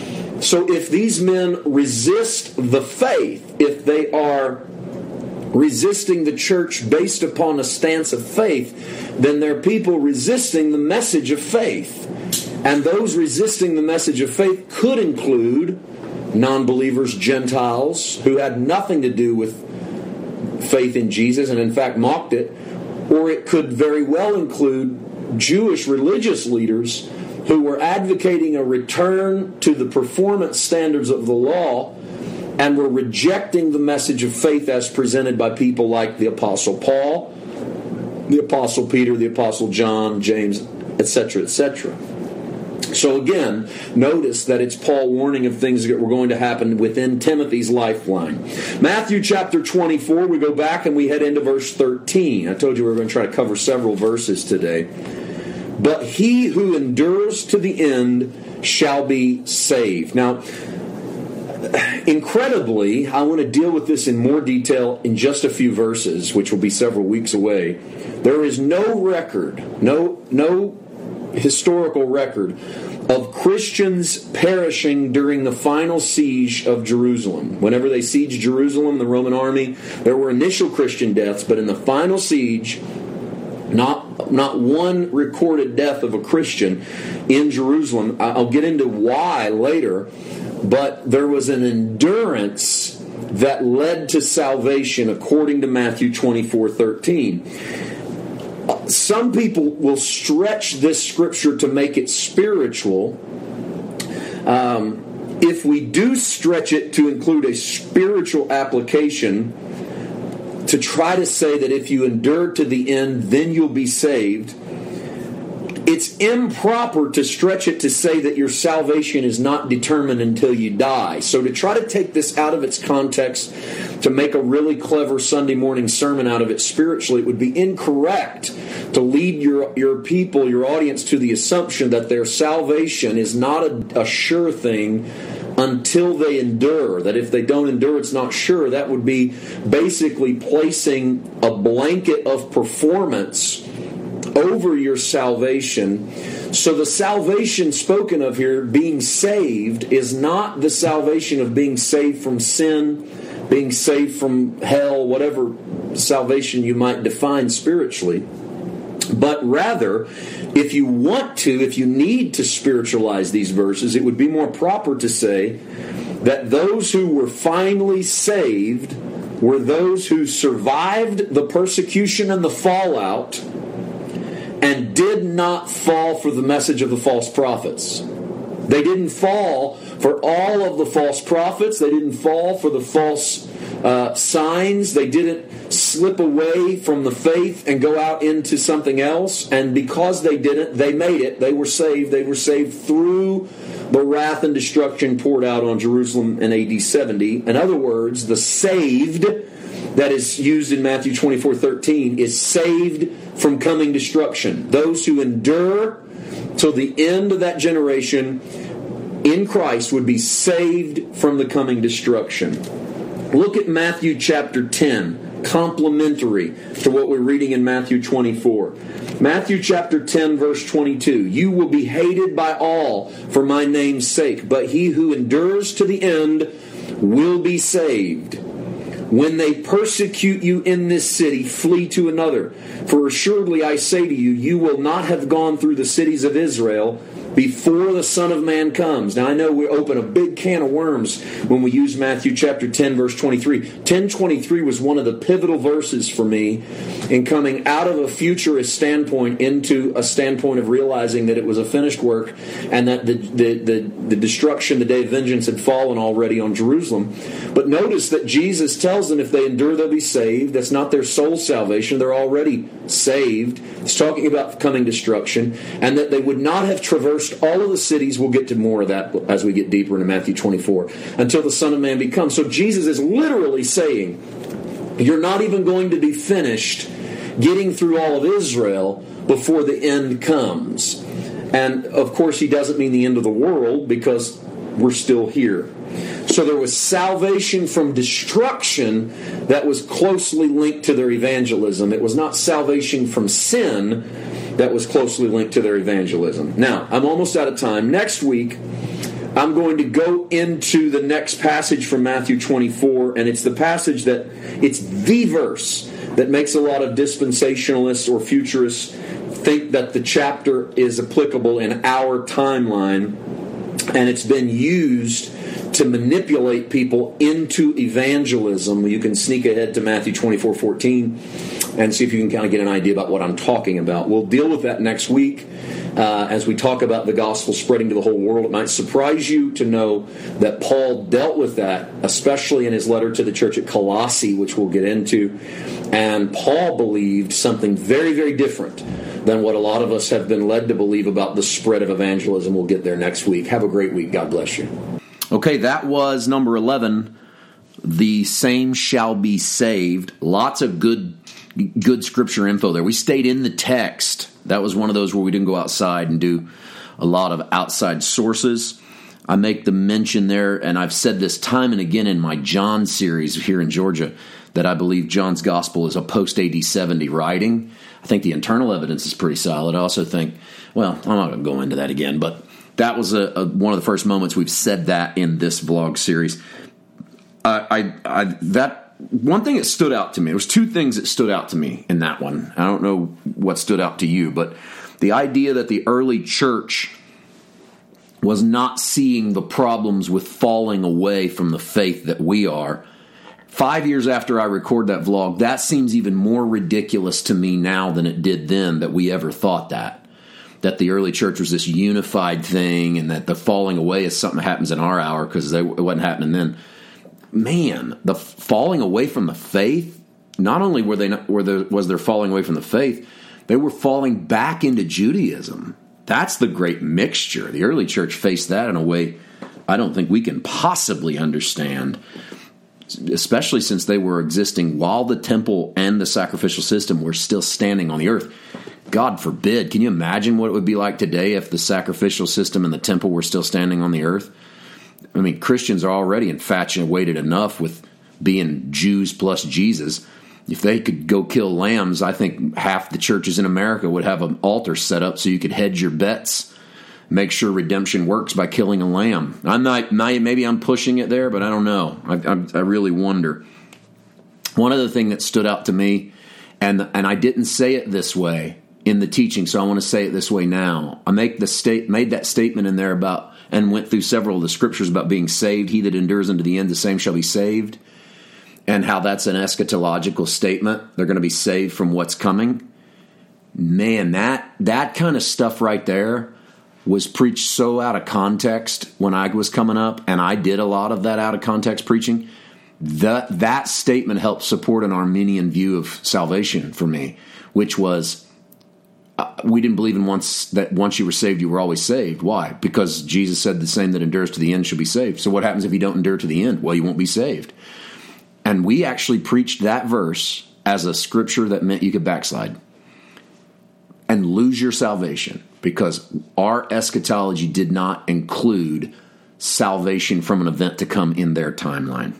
So if these men resist the faith, if they are resisting the church based upon a stance of faith, then they're people resisting the message of faith. And those resisting the message of faith could include non-believers, Gentiles, who had nothing to do with faith in Jesus and in fact mocked it, or it could very well include Jewish religious leaders who were advocating a return to the performance standards of the law and were rejecting the message of faith as presented by people like the Apostle Paul, the Apostle Peter, the Apostle John, James, et cetera, et cetera. So again, notice that it's Paul warning of things that were going to happen within Timothy's lifeline. Matthew chapter twenty-four, we go back and we head into verse thirteen. I told you we were going to try to cover several verses today. But he who endures to the end shall be saved. Now, incredibly, I want to deal with this in more detail in just a few verses, which will be several weeks away. There is no record, no, no historical record of Christians perishing during the final siege of Jerusalem. Whenever they sieged Jerusalem, the Roman army, there were initial Christian deaths, but in the final siege, not, not one recorded death of a Christian in Jerusalem. I'll get into why later, but there was an endurance that led to salvation according to Matthew twenty-four thirteen. Some people will stretch this scripture to make it spiritual. Um, if we do stretch it to include a spiritual application, to try to say that if you endure to the end, then you'll be saved, it's improper to stretch it to say that your salvation is not determined until you die. So to try to take this out of its context, to make a really clever Sunday morning sermon out of it spiritually, it would be incorrect to lead your, your people, your audience, to the assumption that their salvation is not a, a sure thing until they endure. That if they don't endure, it's not sure. That would be basically placing a blanket of performance over your salvation. So the salvation spoken of here, being saved, is not the salvation of being saved from sin, being saved from hell, whatever salvation you might define spiritually. But rather, if you want to, if you need to spiritualize these verses, it would be more proper to say that those who were finally saved were those who survived the persecution and the fallout and did not fall for the message of the false prophets. They didn't fall for all of the false prophets. They didn't fall for the false uh, signs. They didn't slip away from the faith and go out into something else. And because they didn't, they made it. They were saved. They were saved through the wrath and destruction poured out on Jerusalem in A D seventy. In other words, the saved that is used in Matthew twenty-four thirteen is saved from coming destruction. Those who endure till the end of that generation in Christ would be saved from the coming destruction. Look at Matthew chapter ten, complementary to what we're reading in Matthew twenty-four. Matthew chapter ten, verse twenty-two. You will be hated by all for my name's sake, but he who endures to the end will be saved. When they persecute you in this city, flee to another. For assuredly I say to you, you will not have gone through the cities of Israel before the Son of Man comes. Now I know we open a big can of worms when we use Matthew chapter ten, verse twenty-three. ten twenty-three was one of the pivotal verses for me in coming out of a futurist standpoint into a standpoint of realizing that it was a finished work and that the, the, the, the destruction, the day of vengeance had fallen already on Jerusalem. But notice that Jesus tells them if they endure, they'll be saved. That's not their soul salvation. They're already saved. It's talking about coming destruction, and that they would not have traversed all of the cities. We'll get to more of that as we get deeper into Matthew twenty-four, until the Son of Man becomes. So Jesus is literally saying, you're not even going to be finished getting through all of Israel before the end comes. And of course he doesn't mean the end of the world, because we're still here. So there was salvation from destruction that was closely linked to their evangelism. It was not salvation from sin that was closely linked to their evangelism. Now, I'm almost out of time. Next week, I'm going to go into the next passage from Matthew twenty-four, and it's the passage that, it's the verse that makes a lot of dispensationalists or futurists think that the chapter is applicable in our timeline, and it's been used to manipulate people into evangelism. You can sneak ahead to Matthew twenty-four fourteen and see if you can kind of get an idea about what I'm talking about. We'll deal with that next week uh, as we talk about the gospel spreading to the whole world. It might surprise you to know that Paul dealt with that, especially in his letter to the church at Colossae, which we'll get into. And Paul believed something very, very different than what a lot of us have been led to believe about the spread of evangelism. We'll get there next week. Have a great week. God bless you. Okay, that was number eleven. The same shall be saved. Lots of good good scripture info there. We stayed in the text. That was one of those where we didn't go outside and do a lot of outside sources. I make the mention there, and I've said this time and again in my John series here in Georgia, that I believe John's gospel is a post-A D seventy writing. I think the internal evidence is pretty solid. I also think, well, I'm not going to go into that again, but that was a, a, one of the first moments we've said that in this vlog series. Uh, I, I that one thing that stood out to me, there was two things that stood out to me in that one. I don't know what stood out to you, but the idea that the early church was not seeing the problems with falling away from the faith that we are. Five years after I record that vlog, that seems even more ridiculous to me now than it did then, that we ever thought that. That the early church was this unified thing, and that the falling away is something that happens in our hour because it wasn't happening then. Man, the falling away from the faith, not only were they not, were there, was there falling away from the faith, they were falling back into Judaism. That's the great mixture. The early church faced that in a way I don't think we can possibly understand, especially since they were existing while the temple and the sacrificial system were still standing on the earth. God forbid. Can you imagine what it would be like today if the sacrificial system and the temple were still standing on the earth? I mean, Christians are already infatuated enough with being Jews plus Jesus. If they could go kill lambs, I think half the churches in America would have an altar set up so you could hedge your bets, make sure redemption works by killing a lamb. I'm not, maybe I'm pushing it there, but I don't know. I, I, I really wonder. One other thing that stood out to me, and and I didn't say it this way in the teaching, so I want to say it this way now. I make the state made that statement in there about, and went through several of the scriptures about being saved. He that endures unto the end, the same shall be saved. And how that's an eschatological statement. They're going to be saved from what's coming. Man, that that kind of stuff right there was preached so out of context when I was coming up, and I did a lot of that out of context preaching. That, that statement helped support an Arminian view of salvation for me, which was, uh, we didn't believe in once that once you were saved, you were always saved. Why? Because Jesus said the same that endures to the end shall be saved. So what happens if you don't endure to the end? Well, you won't be saved. And we actually preached that verse as a scripture that meant you could backslide and lose your salvation, because our eschatology did not include salvation from an event to come in their timeline.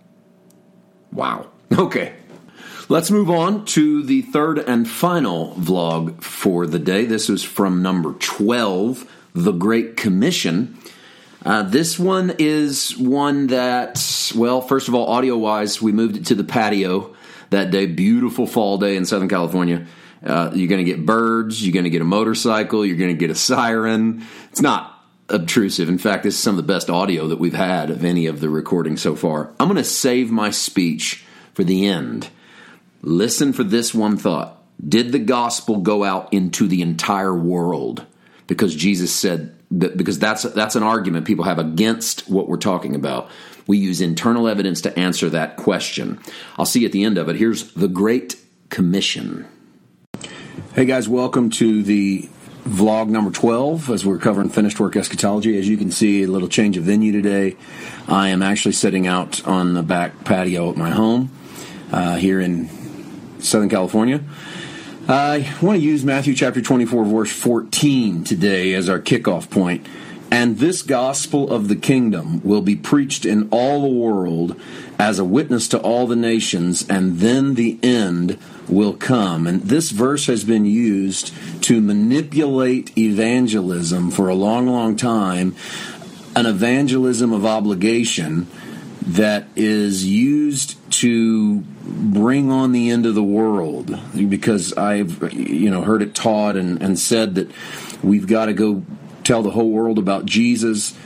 Wow. Okay. Let's move on to the third and final vlog for the day. This is from number twelve, The Great Commission. Uh, this one is one that, well, first of all, audio-wise, we moved it to the patio that day. Beautiful fall day in Southern California. Uh, you're going to get birds. You're going to get a motorcycle. You're going to get a siren. It's not obtrusive. In fact, this is some of the best audio that we've had of any of the recordings so far. I'm going to save my speech for the end. Listen for this one thought. Did the gospel go out into the entire world? Because Jesus said that, because that's that's an argument people have against what we're talking about. We use internal evidence to answer that question. I'll see you at the end of it. Here's the Great Commission. Hey guys, welcome to the vlog number twelve as we're covering finished work eschatology. As you can see, a little change of venue today. I am actually sitting out on the back patio at my home uh, here in Southern California. I want to use Matthew chapter twenty-four, verse fourteen today as our kickoff point. And this gospel of the kingdom will be preached in all the world as a witness to all the nations, and then the end will come. And this verse has been used to manipulate evangelism for a long, long time, an evangelism of obligation that is used to bring on the end of the world, because I've you know heard it taught and, and said that we've got to go tell the whole world about Jesus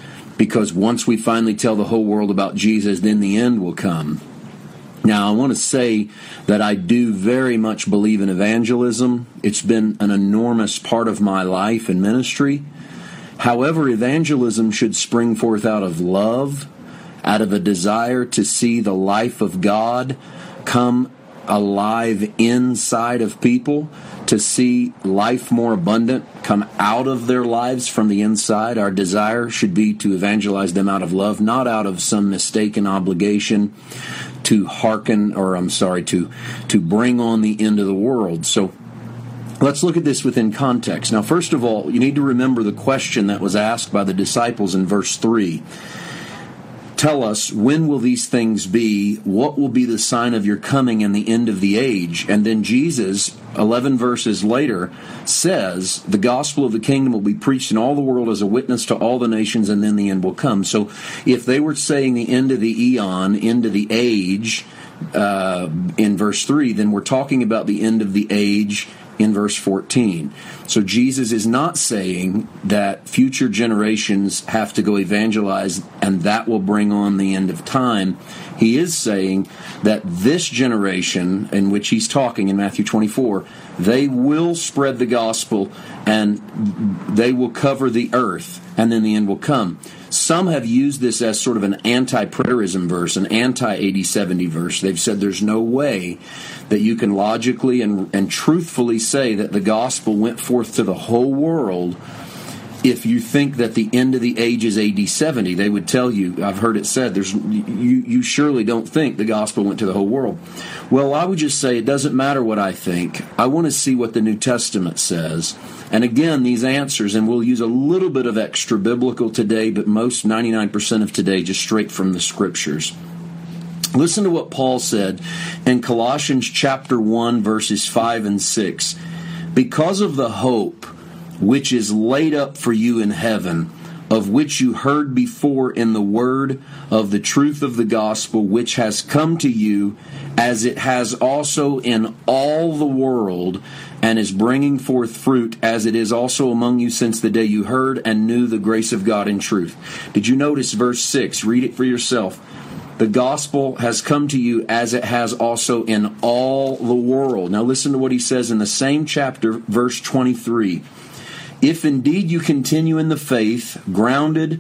because once we finally tell the whole world about Jesus, then the end will come. Now, I want to say that I do very much believe in evangelism. It's been an enormous part of my life and ministry. However, evangelism should spring forth out of love, out of a desire to see the life of God come alive inside of people, to see life more abundant come out of their lives from the inside. Our desire should be to evangelize them out of love, not out of some mistaken obligation to hearken, or I'm sorry, to, to bring on the end of the world. So let's look at this within context. Now, first of all, you need to remember the question that was asked by the disciples in verse three. Tell us, when will these things be? What will be the sign of your coming and the end of the age? And then Jesus, eleven verses later, says, the gospel of the kingdom will be preached in all the world as a witness to all the nations, and then the end will come. So if they were saying the end of the eon, end of the age, uh, in verse three, then we're talking about the end of the age in verse fourteen. So Jesus is not saying that future generations have to go evangelize and that will bring on the end of time. He is saying that this generation in which he's talking in Matthew twenty-four, they will spread the gospel and they will cover the earth, and then the end will come. Some have used this as sort of an anti-preterism verse, an anti-A D seventy verse. They've said there's no way that you can logically and, and truthfully say that the gospel went forth to the whole world if you think that the end of the age is A D seventy. They would tell you, I've heard it said, there's you, you surely don't think the gospel went to the whole world. Well, I would just say it doesn't matter what I think. I want to see what the New Testament says. And again, these answers, and we'll use a little bit of extra biblical today, but most ninety-nine percent of today just straight from the Scriptures. Listen to what Paul said in Colossians chapter one, verses five and six. Because of the hope which is laid up for you in heaven, of which you heard before in the word of the truth of the gospel, which has come to you, as it has also in all the world, and is bringing forth fruit, as it is also among you since the day you heard and knew the grace of God in truth. Did you notice verse six? Read it for yourself. The gospel has come to you as it has also in all the world. Now listen to what he says in the same chapter, verse twenty-three. If indeed you continue in the faith, grounded,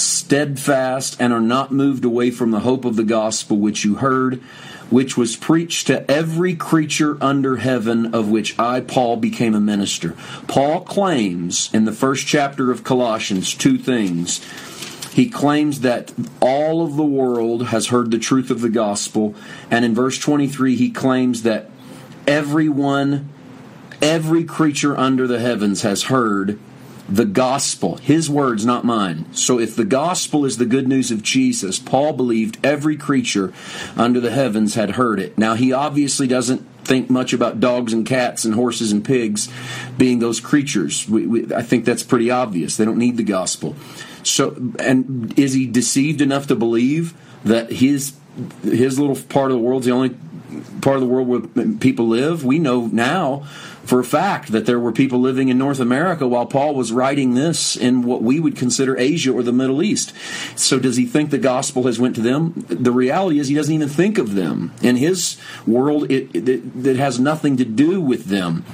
steadfast, and are not moved away from the hope of the gospel which you heard, which was preached to every creature under heaven, of which I, Paul, became a minister. Paul claims in the first chapter of Colossians two things. He claims that all of the world has heard the truth of the gospel, and in verse twenty-three he claims that everyone, every creature under the heavens has heard the gospel. His words, not mine. So if the gospel is the good news of Jesus, Paul believed every creature under the heavens had heard it. Now, he obviously doesn't think much about dogs and cats and horses and pigs being those creatures. We, we, I think that's pretty obvious. They don't need the gospel. So, and is he deceived enough to believe that his his little part of the world's the only part of the world where people live? We know now for a fact that there were people living in North America while Paul was writing this in what we would consider Asia or the Middle East. So does he think the gospel has went to them? The reality is he doesn't even think of them. In his world, it, it, it has nothing to do with them.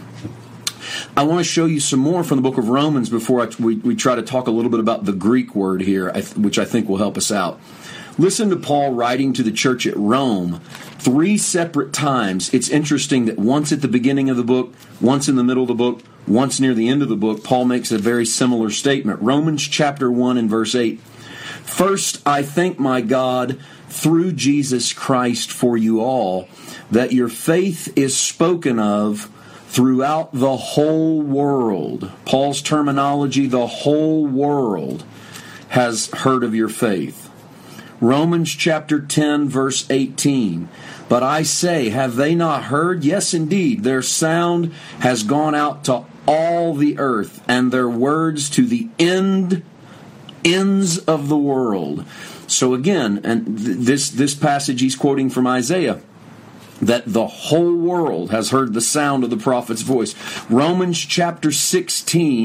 I want to show you some more from the book of Romans before I, we, we try to talk a little bit about the Greek word here, which I think will help us out. Listen to Paul writing to the church at Rome three separate times. It's interesting that once at the beginning of the book, once in the middle of the book, once near the end of the book, Paul makes a very similar statement. Romans chapter one and verse eight. First, I thank my God through Jesus Christ for you all, that your faith is spoken of throughout the whole world. Paul's terminology, the whole world has heard of your faith. Romans chapter ten, verse eighteen. But I say, have they not heard? Yes, indeed, their sound has gone out to all the earth, and their words to the end, ends of the world. So again, and this, this passage he's quoting from Isaiah, that the whole world has heard the sound of the prophet's voice. Romans chapter sixteen,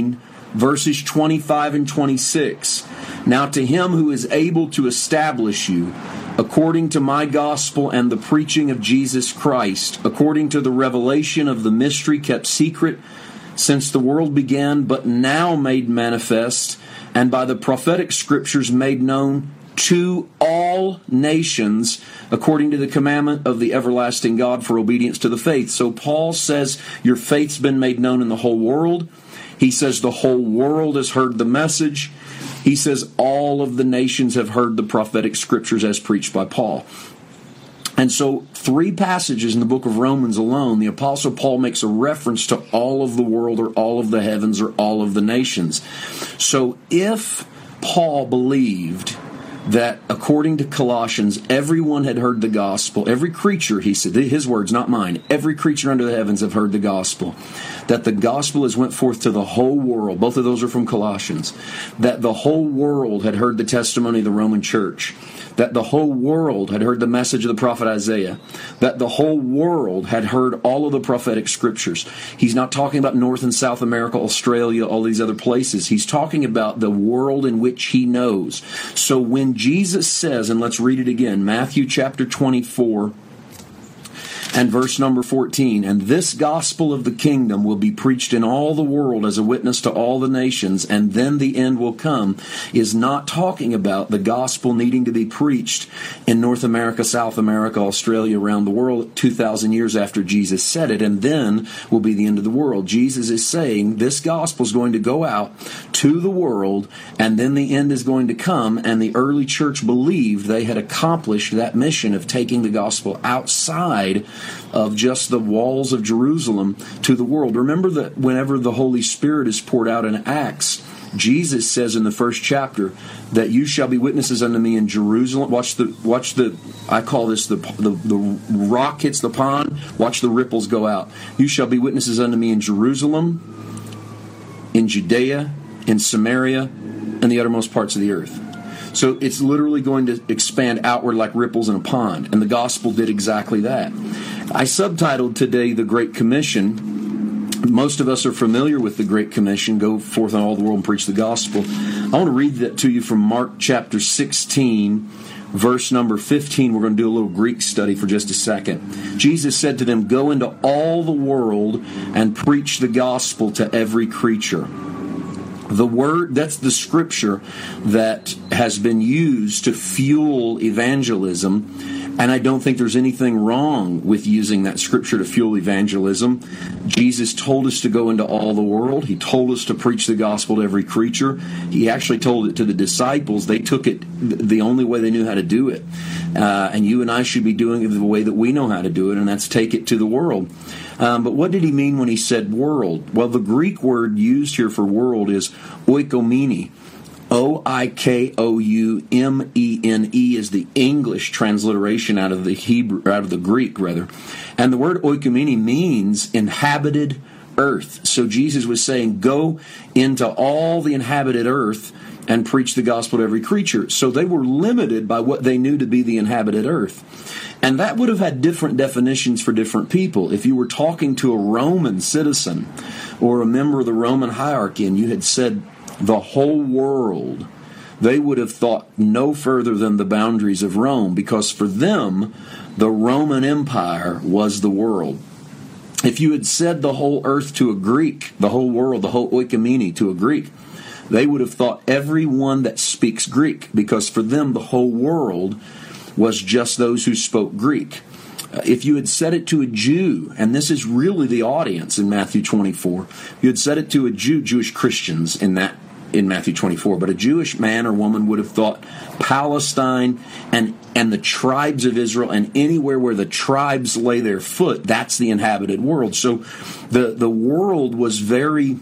verses twenty-five and twenty-six. Now to him who is able to establish you, according to my gospel and the preaching of Jesus Christ, according to the revelation of the mystery kept secret since the world began, but now made manifest, and by the prophetic scriptures made known to all nations, according to the commandment of the everlasting God for obedience to the faith. So Paul says your faith's been made known in the whole world. He says the whole world has heard the message. He says all of the nations have heard the prophetic scriptures as preached by Paul. And so three passages in the book of Romans alone, the Apostle Paul makes a reference to all of the world or all of the heavens or all of the nations. So if Paul believed that according to Colossians, everyone had heard the gospel, every creature, he said, his words, not mine, every creature under the heavens have heard the gospel, that the gospel has went forth to the whole world, both of those are from Colossians, that the whole world had heard the testimony of the Roman church, that the whole world had heard the message of the prophet Isaiah, that the whole world had heard all of the prophetic scriptures. He's not talking about North and South America, Australia, all these other places. He's talking about the world in which he knows. So when Jesus says, and let's read it again, Matthew chapter twenty-four, and verse number fourteen, and this gospel of the kingdom will be preached in all the world as a witness to all the nations, and then the end will come, is not talking about the gospel needing to be preached in North America, South America, Australia, around the world two thousand years after Jesus said it, and then will be the end of the world. Jesus is saying this gospel is going to go out to the world, and then the end is going to come, and the early church believed they had accomplished that mission of taking the gospel outside of just the walls of Jerusalem to the world. Remember that whenever the Holy Spirit is poured out in Acts, Jesus says in the first chapter that you shall be witnesses unto me in Jerusalem. Watch the, watch the, I call this the, the, the rock hits the pond, watch the ripples go out. You shall be witnesses unto me in Jerusalem, in Judea, in Samaria, and the uttermost parts of the earth. So it's literally going to expand outward like ripples in a pond. And the gospel did exactly that. I subtitled today The Great Commission. Most of us are familiar with the Great Commission. Go forth in all the world and preach the gospel. I want to read that to you from Mark chapter sixteen, verse number fifteen. We're going to do a little Greek study for just a second. Jesus said to them, go into all the world and preach the gospel to every creature. The word, that's the scripture that has been used to fuel evangelism, and I don't think there's anything wrong with using that scripture to fuel evangelism. Jesus told us to go into all the world. He told us to preach the gospel to every creature. He actually told it to the disciples. They took it the only way they knew how to do it. Uh, and you and I should be doing it the way that we know how to do it, and that's take it to the world. Um, but what did he mean when he said world? Well, the Greek word used here for world is oikomene. O I K O U M E N E is the English transliteration out of the Hebrew, out of the Greek rather. And the word oikomene means inhabited earth. So Jesus was saying, go into all the inhabited earth and preach the gospel to every creature. So they were limited by what they knew to be the inhabited earth. And that would have had different definitions for different people. If you were talking to a Roman citizen or a member of the Roman hierarchy and you had said the whole world, they would have thought no further than the boundaries of Rome, because for them, the Roman Empire was the world. If you had said the whole earth to a Greek, the whole world, the whole oikomene to a Greek, they would have thought everyone that speaks Greek, because for them the whole world was just those who spoke Greek. Uh, if you had said it to a Jew, and this is really the audience in Matthew twenty-four, if you had said it to a Jew, Jewish Christians in that in Matthew twenty-four, but a Jewish man or woman would have thought Palestine and and the tribes of Israel, and anywhere where the tribes lay their foot, that's the inhabited world. So the the world was very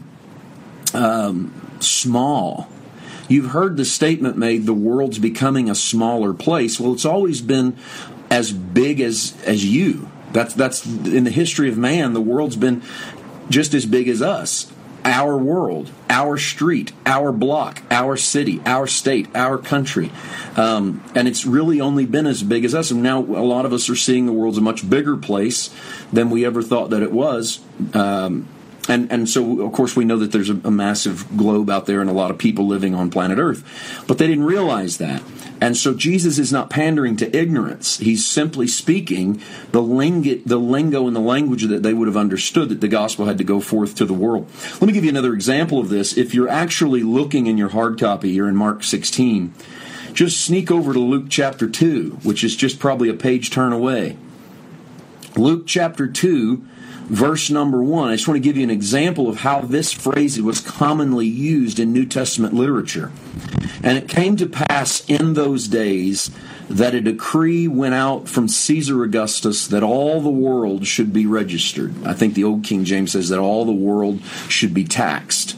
um, small. You've heard the statement made, the world's becoming a smaller place. Well, it's always been as big as as you. That's that's in the history of man, the world's been just as big as us. Our world, our street, our block, our city, our state, our country. Um, and it's really only been as big as us. And now a lot of us are seeing the world's a much bigger place than we ever thought that it was. Um, and, and so, of course, we know that there's a, a massive globe out there and a lot of people living on planet Earth. But they didn't realize that. And so Jesus is not pandering to ignorance. He's simply speaking the, ling- the lingo and the language that they would have understood that the gospel had to go forth to the world. Let me give you another example of this. If you're actually looking in your hard copy, you're in Mark sixteen, just sneak over to Luke chapter two, which is just probably a page turn away. Luke chapter two, verse number one. I just want to give you an example of how this phrase was commonly used in New Testament literature. And it came to pass in those days that a decree went out from Caesar Augustus that all the world should be registered. I think the old King James says that all the world should be taxed.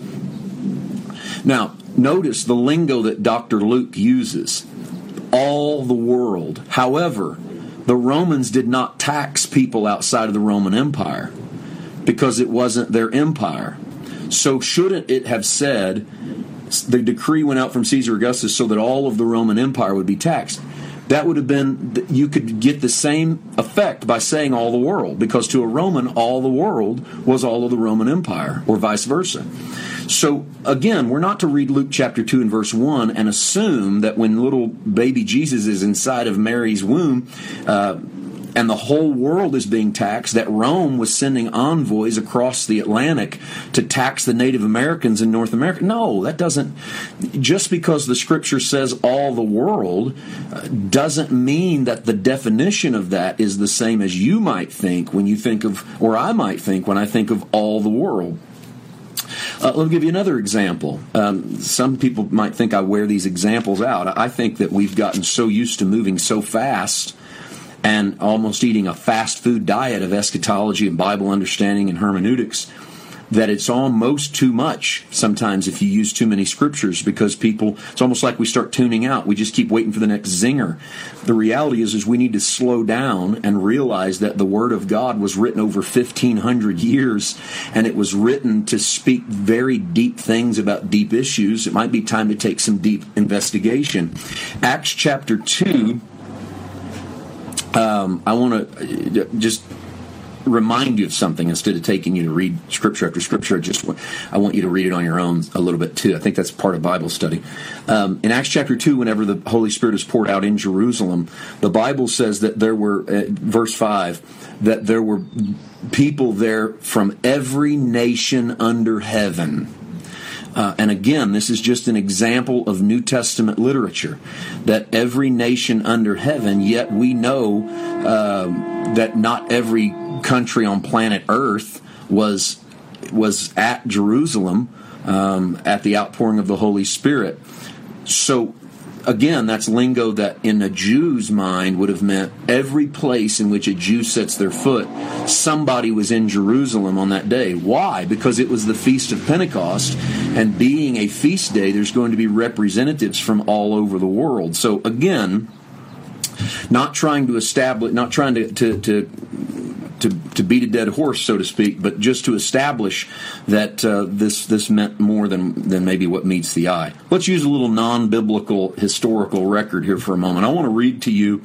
Now, notice the lingo that Doctor Luke uses. All the world. However, the Romans did not tax people outside of the Roman Empire because it wasn't their empire. So shouldn't it have said the decree went out from Caesar Augustus so that all of the Roman Empire would be taxed? That would have been, you could get the same effect by saying all the world, because to a Roman, all the world was all of the Roman Empire, or vice versa. So, again, we're not to read Luke chapter two and verse one and assume that when little baby Jesus is inside of Mary's womb, uh, and the whole world is being taxed, that Rome was sending envoys across the Atlantic to tax the Native Americans in North America. No, that doesn't, just because the Scripture says all the world, uh, doesn't mean that the definition of that is the same as you might think when you think of, or I might think when I think of all the world. Uh, let me give you another example. Um, some people might think I wear these examples out. I think that we've gotten so used to moving so fast and almost eating a fast food diet of eschatology and Bible understanding and hermeneutics that it's almost too much sometimes if you use too many scriptures, because people, it's almost like we start tuning out. We just keep waiting for the next zinger. The reality is, is we need to slow down and realize that the Word of God was written over fifteen hundred years, and it was written to speak very deep things about deep issues. It might be time to take some deep investigation. Acts chapter two, um, I want to just remind you of something instead of taking you to read scripture after scripture. I just I want you to read it on your own a little bit too. I think that's part of Bible study. Um, in Acts chapter two, whenever the Holy Spirit is poured out in Jerusalem, the Bible says that there were, uh, verse five, that there were people there from every nation under heaven. Uh, and again, this is just an example of New Testament literature, that every nation under heaven, yet we know uh, that not every country on planet Earth was was at Jerusalem um, at the outpouring of the Holy Spirit. So, again, that's lingo that in a Jew's mind would have meant every place in which a Jew sets their foot, somebody was in Jerusalem on that day. Why? Because it was the Feast of Pentecost, and being a feast day, there's going to be representatives from all over the world. So, again, not trying to establish, not trying to, to, to To, to beat a dead horse, so to speak, but just to establish that uh, this this meant more than, than maybe what meets the eye. Let's use a little non-biblical historical record here for a moment. I want to read to you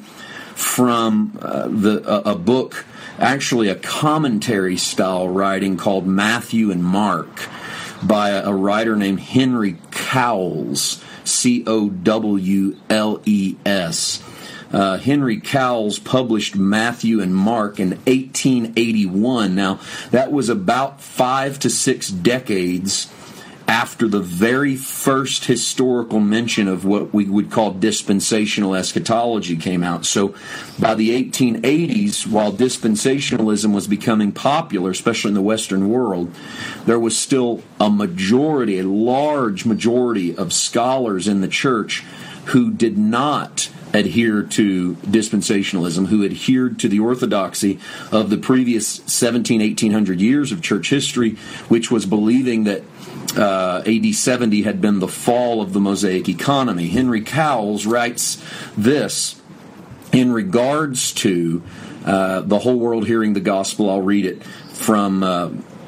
from uh, the a, a book, actually a commentary-style writing called Matthew and Mark by a, a writer named Henry Cowles, C O W L E S. Uh, Henry Cowles published Matthew and Mark in eighteen eighty-one. Now, that was about five to six decades after the very first historical mention of what we would call dispensational eschatology came out. So by the eighteen eighties, while dispensationalism was becoming popular, especially in the Western world, there was still a majority, a large majority of scholars in the church who did not adhere to dispensationalism, who adhered to the orthodoxy of the previous seventeen, eighteen hundred years of church history, which was believing that uh, A D seventy had been the fall of the Mosaic economy. Henry Cowles writes this in regards to uh, the whole world hearing the gospel. I'll read it from uh,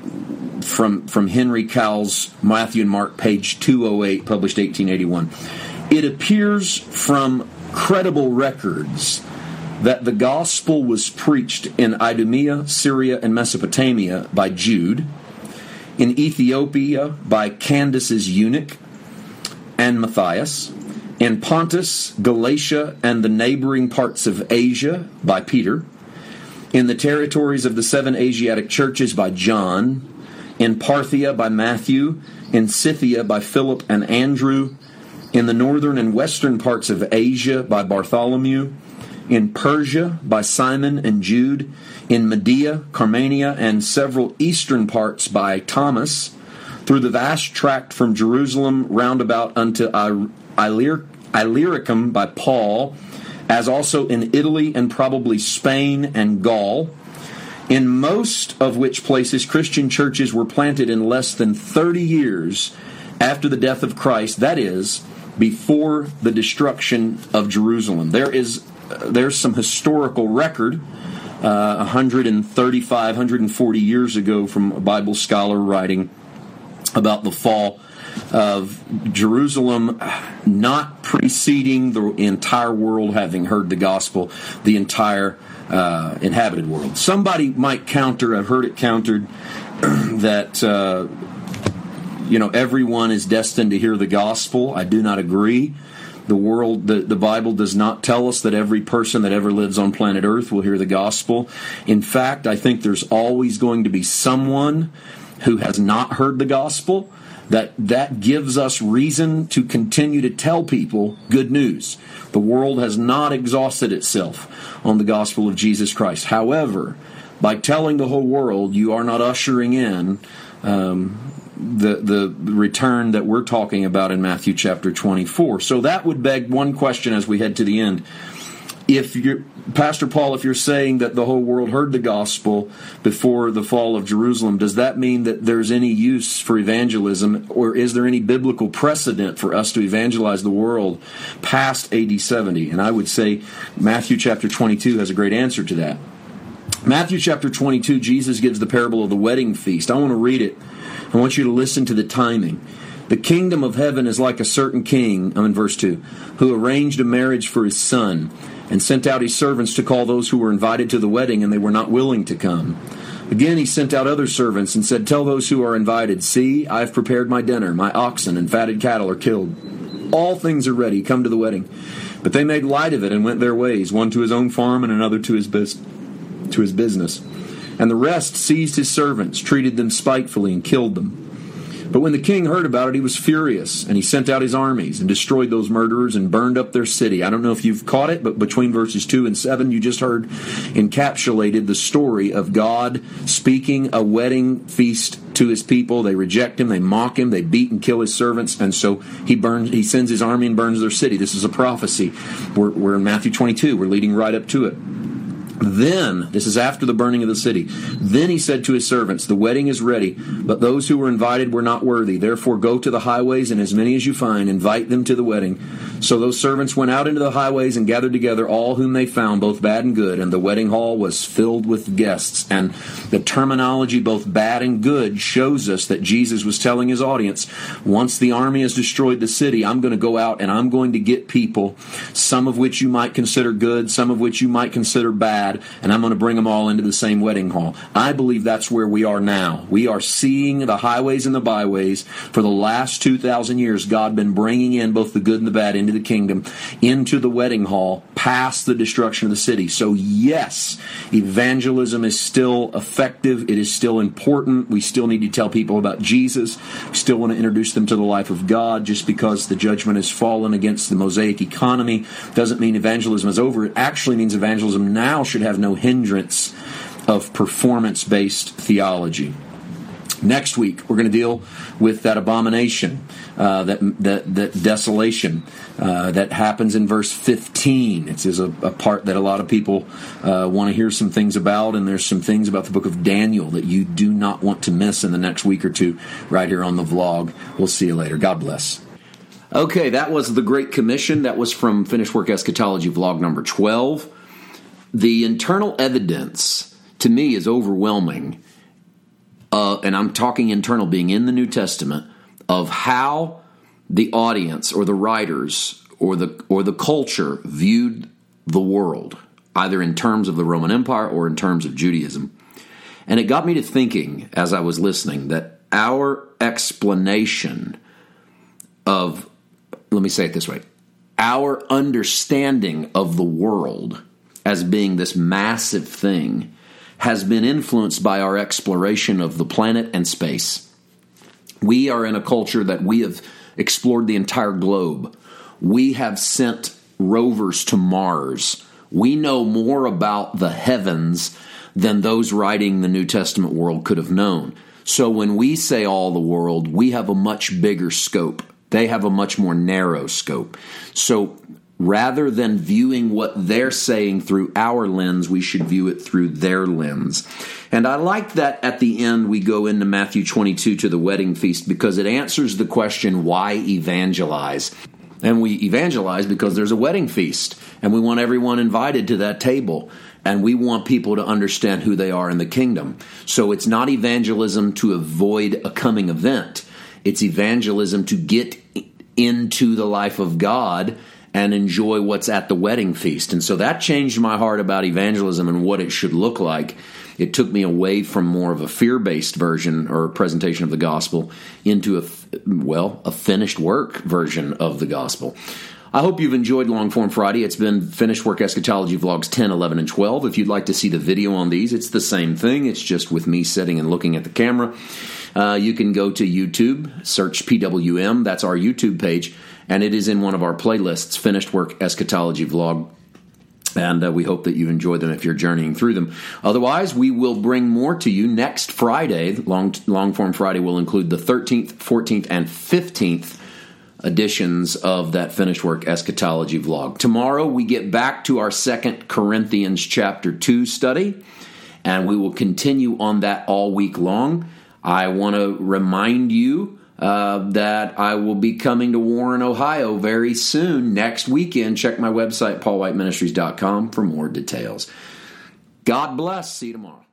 from from Henry Cowles, Matthew and Mark, page two oh eight, published eighteen eighty-one. It appears from credible records that the gospel was preached in Idumea, Syria, and Mesopotamia by Jude, In Ethiopia by Candace's eunuch and Matthias. In Pontus, Galatia, and the neighboring parts of Asia by Peter. In the territories of the seven Asiatic churches by John. In Parthia by Matthew. In Scythia by Philip and Andrew. In the northern and western parts of Asia by Bartholomew. In Persia by Simon and Jude. In Media, Carmania, and several eastern parts by Thomas. Through the vast tract from Jerusalem round about unto Illyr- Illyricum by Paul, as also in Italy and probably Spain and Gaul, in most of which places Christian churches were planted in less than thirty years after the death of Christ, that is, before the destruction of Jerusalem. There is uh, there's some historical record, uh, one hundred thirty-five, one hundred forty years ago, from a Bible scholar writing about the fall of Jerusalem, not preceding the entire world having heard the gospel, the entire uh, inhabited world. Somebody might counter, I've heard it countered, that uh, you know everyone is destined to hear the gospel. I do not agree. The world, the, the Bible does not tell us that every person that ever lives on planet Earth will hear the gospel. In fact, I think there's always going to be someone who has not heard the gospel. That that gives us reason to continue to tell people good news. The world has not exhausted itself on the gospel of Jesus Christ. However, by telling the whole world, you are not ushering in um, the the return that we're talking about in Matthew chapter twenty-four. So that would beg one question as we head to the end. If you're, Pastor Paul, if you're saying that the whole world heard the gospel before the fall of Jerusalem, does that mean that there's any use for evangelism, or is there any biblical precedent for us to evangelize the world past A D seventy? And I would say Matthew chapter twenty-two has a great answer to that. Matthew chapter twenty-two, Jesus gives the parable of the wedding feast. I want to read it. I want you to listen to the timing. The kingdom of heaven is like a certain king, I'm in verse two, who arranged a marriage for his son, and sent out his servants to call those who were invited to the wedding, and they were not willing to come. Again he sent out other servants, and said, tell those who are invited, see, I have prepared my dinner, my oxen and fatted cattle are killed. All things are ready, come to the wedding. But they made light of it, and went their ways, one to his own farm, and another to his, bis- to his business. And the rest seized his servants, treated them spitefully, and killed them. But when the king heard about it, he was furious, and he sent out his armies and destroyed those murderers and burned up their city. I don't know if you've caught it, but between verses two and seven, you just heard encapsulated the story of God speaking a wedding feast to his people. They reject him, they mock him, they beat and kill his servants, and so he burns. He sends his army and burns their city. This is a prophecy. We're, we're in Matthew twenty-two. We're leading right up to it. Then, this is after the burning of the city, then he said to his servants, the wedding is ready, but those who were invited were not worthy. Therefore go to the highways, and as many as you find, invite them to the wedding. So those servants went out into the highways and gathered together all whom they found, both bad and good, and the wedding hall was filled with guests. And the terminology, both bad and good, shows us that Jesus was telling his audience, once the army has destroyed the city, I'm going to go out and I'm going to get people, some of which you might consider good, some of which you might consider bad, and I'm going to bring them all into the same wedding hall. I believe that's where we are now. We are seeing the highways and the byways. For the last two thousand years, God been bringing in both the good and the bad into the kingdom, into the wedding hall, past the destruction of the city. So yes, evangelism is still effective. It is still important. We still need to tell people about Jesus. We still want to introduce them to the life of God. Just because the judgment has fallen against the Mosaic economy doesn't mean evangelism is over. It actually means evangelism now should have no hindrance of performance-based theology. Next week, we're going to deal with that abomination, uh, that, that that desolation uh, that happens in verse fifteen. It's a, a part that a lot of people uh, want to hear some things about, and there's some things about the book of Daniel that you do not want to miss in the next week or two right here on the vlog. We'll see you later. God bless. Okay, that was the Great Commission. That was from Finished Work Eschatology, vlog number twelve. The internal evidence, to me, is overwhelming. Uh, and I'm talking internal, being in the New Testament, of how the audience or the writers or the or the culture viewed the world, either in terms of the Roman Empire or in terms of Judaism. And it got me to thinking, as I was listening, that our explanation of, let me say it this way, our understanding of the world as being this massive thing has been influenced by our exploration of the planet and space. We are in a culture that we have explored the entire globe. We have sent rovers to Mars. We know more about the heavens than those writing the New Testament world could have known. So when we say all the world, we have a much bigger scope. They have a much more narrow scope. So rather than viewing what they're saying through our lens, we should view it through their lens. And I like that at the end we go into Matthew twenty-two to the wedding feast, because it answers the question, why evangelize? And we evangelize because there's a wedding feast, and we want everyone invited to that table. And we want people to understand who they are in the kingdom. So it's not evangelism to avoid a coming event. It's evangelism to get into the life of God and enjoy what's at the wedding feast. And so that changed my heart about evangelism and what it should look like. It took me away from more of a fear-based version or presentation of the gospel into a, well, a finished work version of the gospel. I hope you've enjoyed Longform Friday. It's been Finished Work Eschatology Vlogs ten, eleven, and twelve. If you'd like to see the video on these, it's the same thing. It's just with me sitting and looking at the camera. Uh, you can go to YouTube, search P W M. That's our YouTube page, and it is in one of our playlists, Finished Work Eschatology Vlog. And uh, we hope that you enjoy them if you're journeying through them. Otherwise, we will bring more to you next Friday. Long Longform Friday will include the thirteenth, fourteenth, and fifteenth editions of that Finished Work Eschatology Vlog. Tomorrow, we get back to our Second Corinthians chapter two study, and we will continue on that all week long. I want to remind you uh, that I will be coming to Warren, Ohio very soon, next weekend. Check my website, paul white ministries dot com, for more details. God bless. See you tomorrow.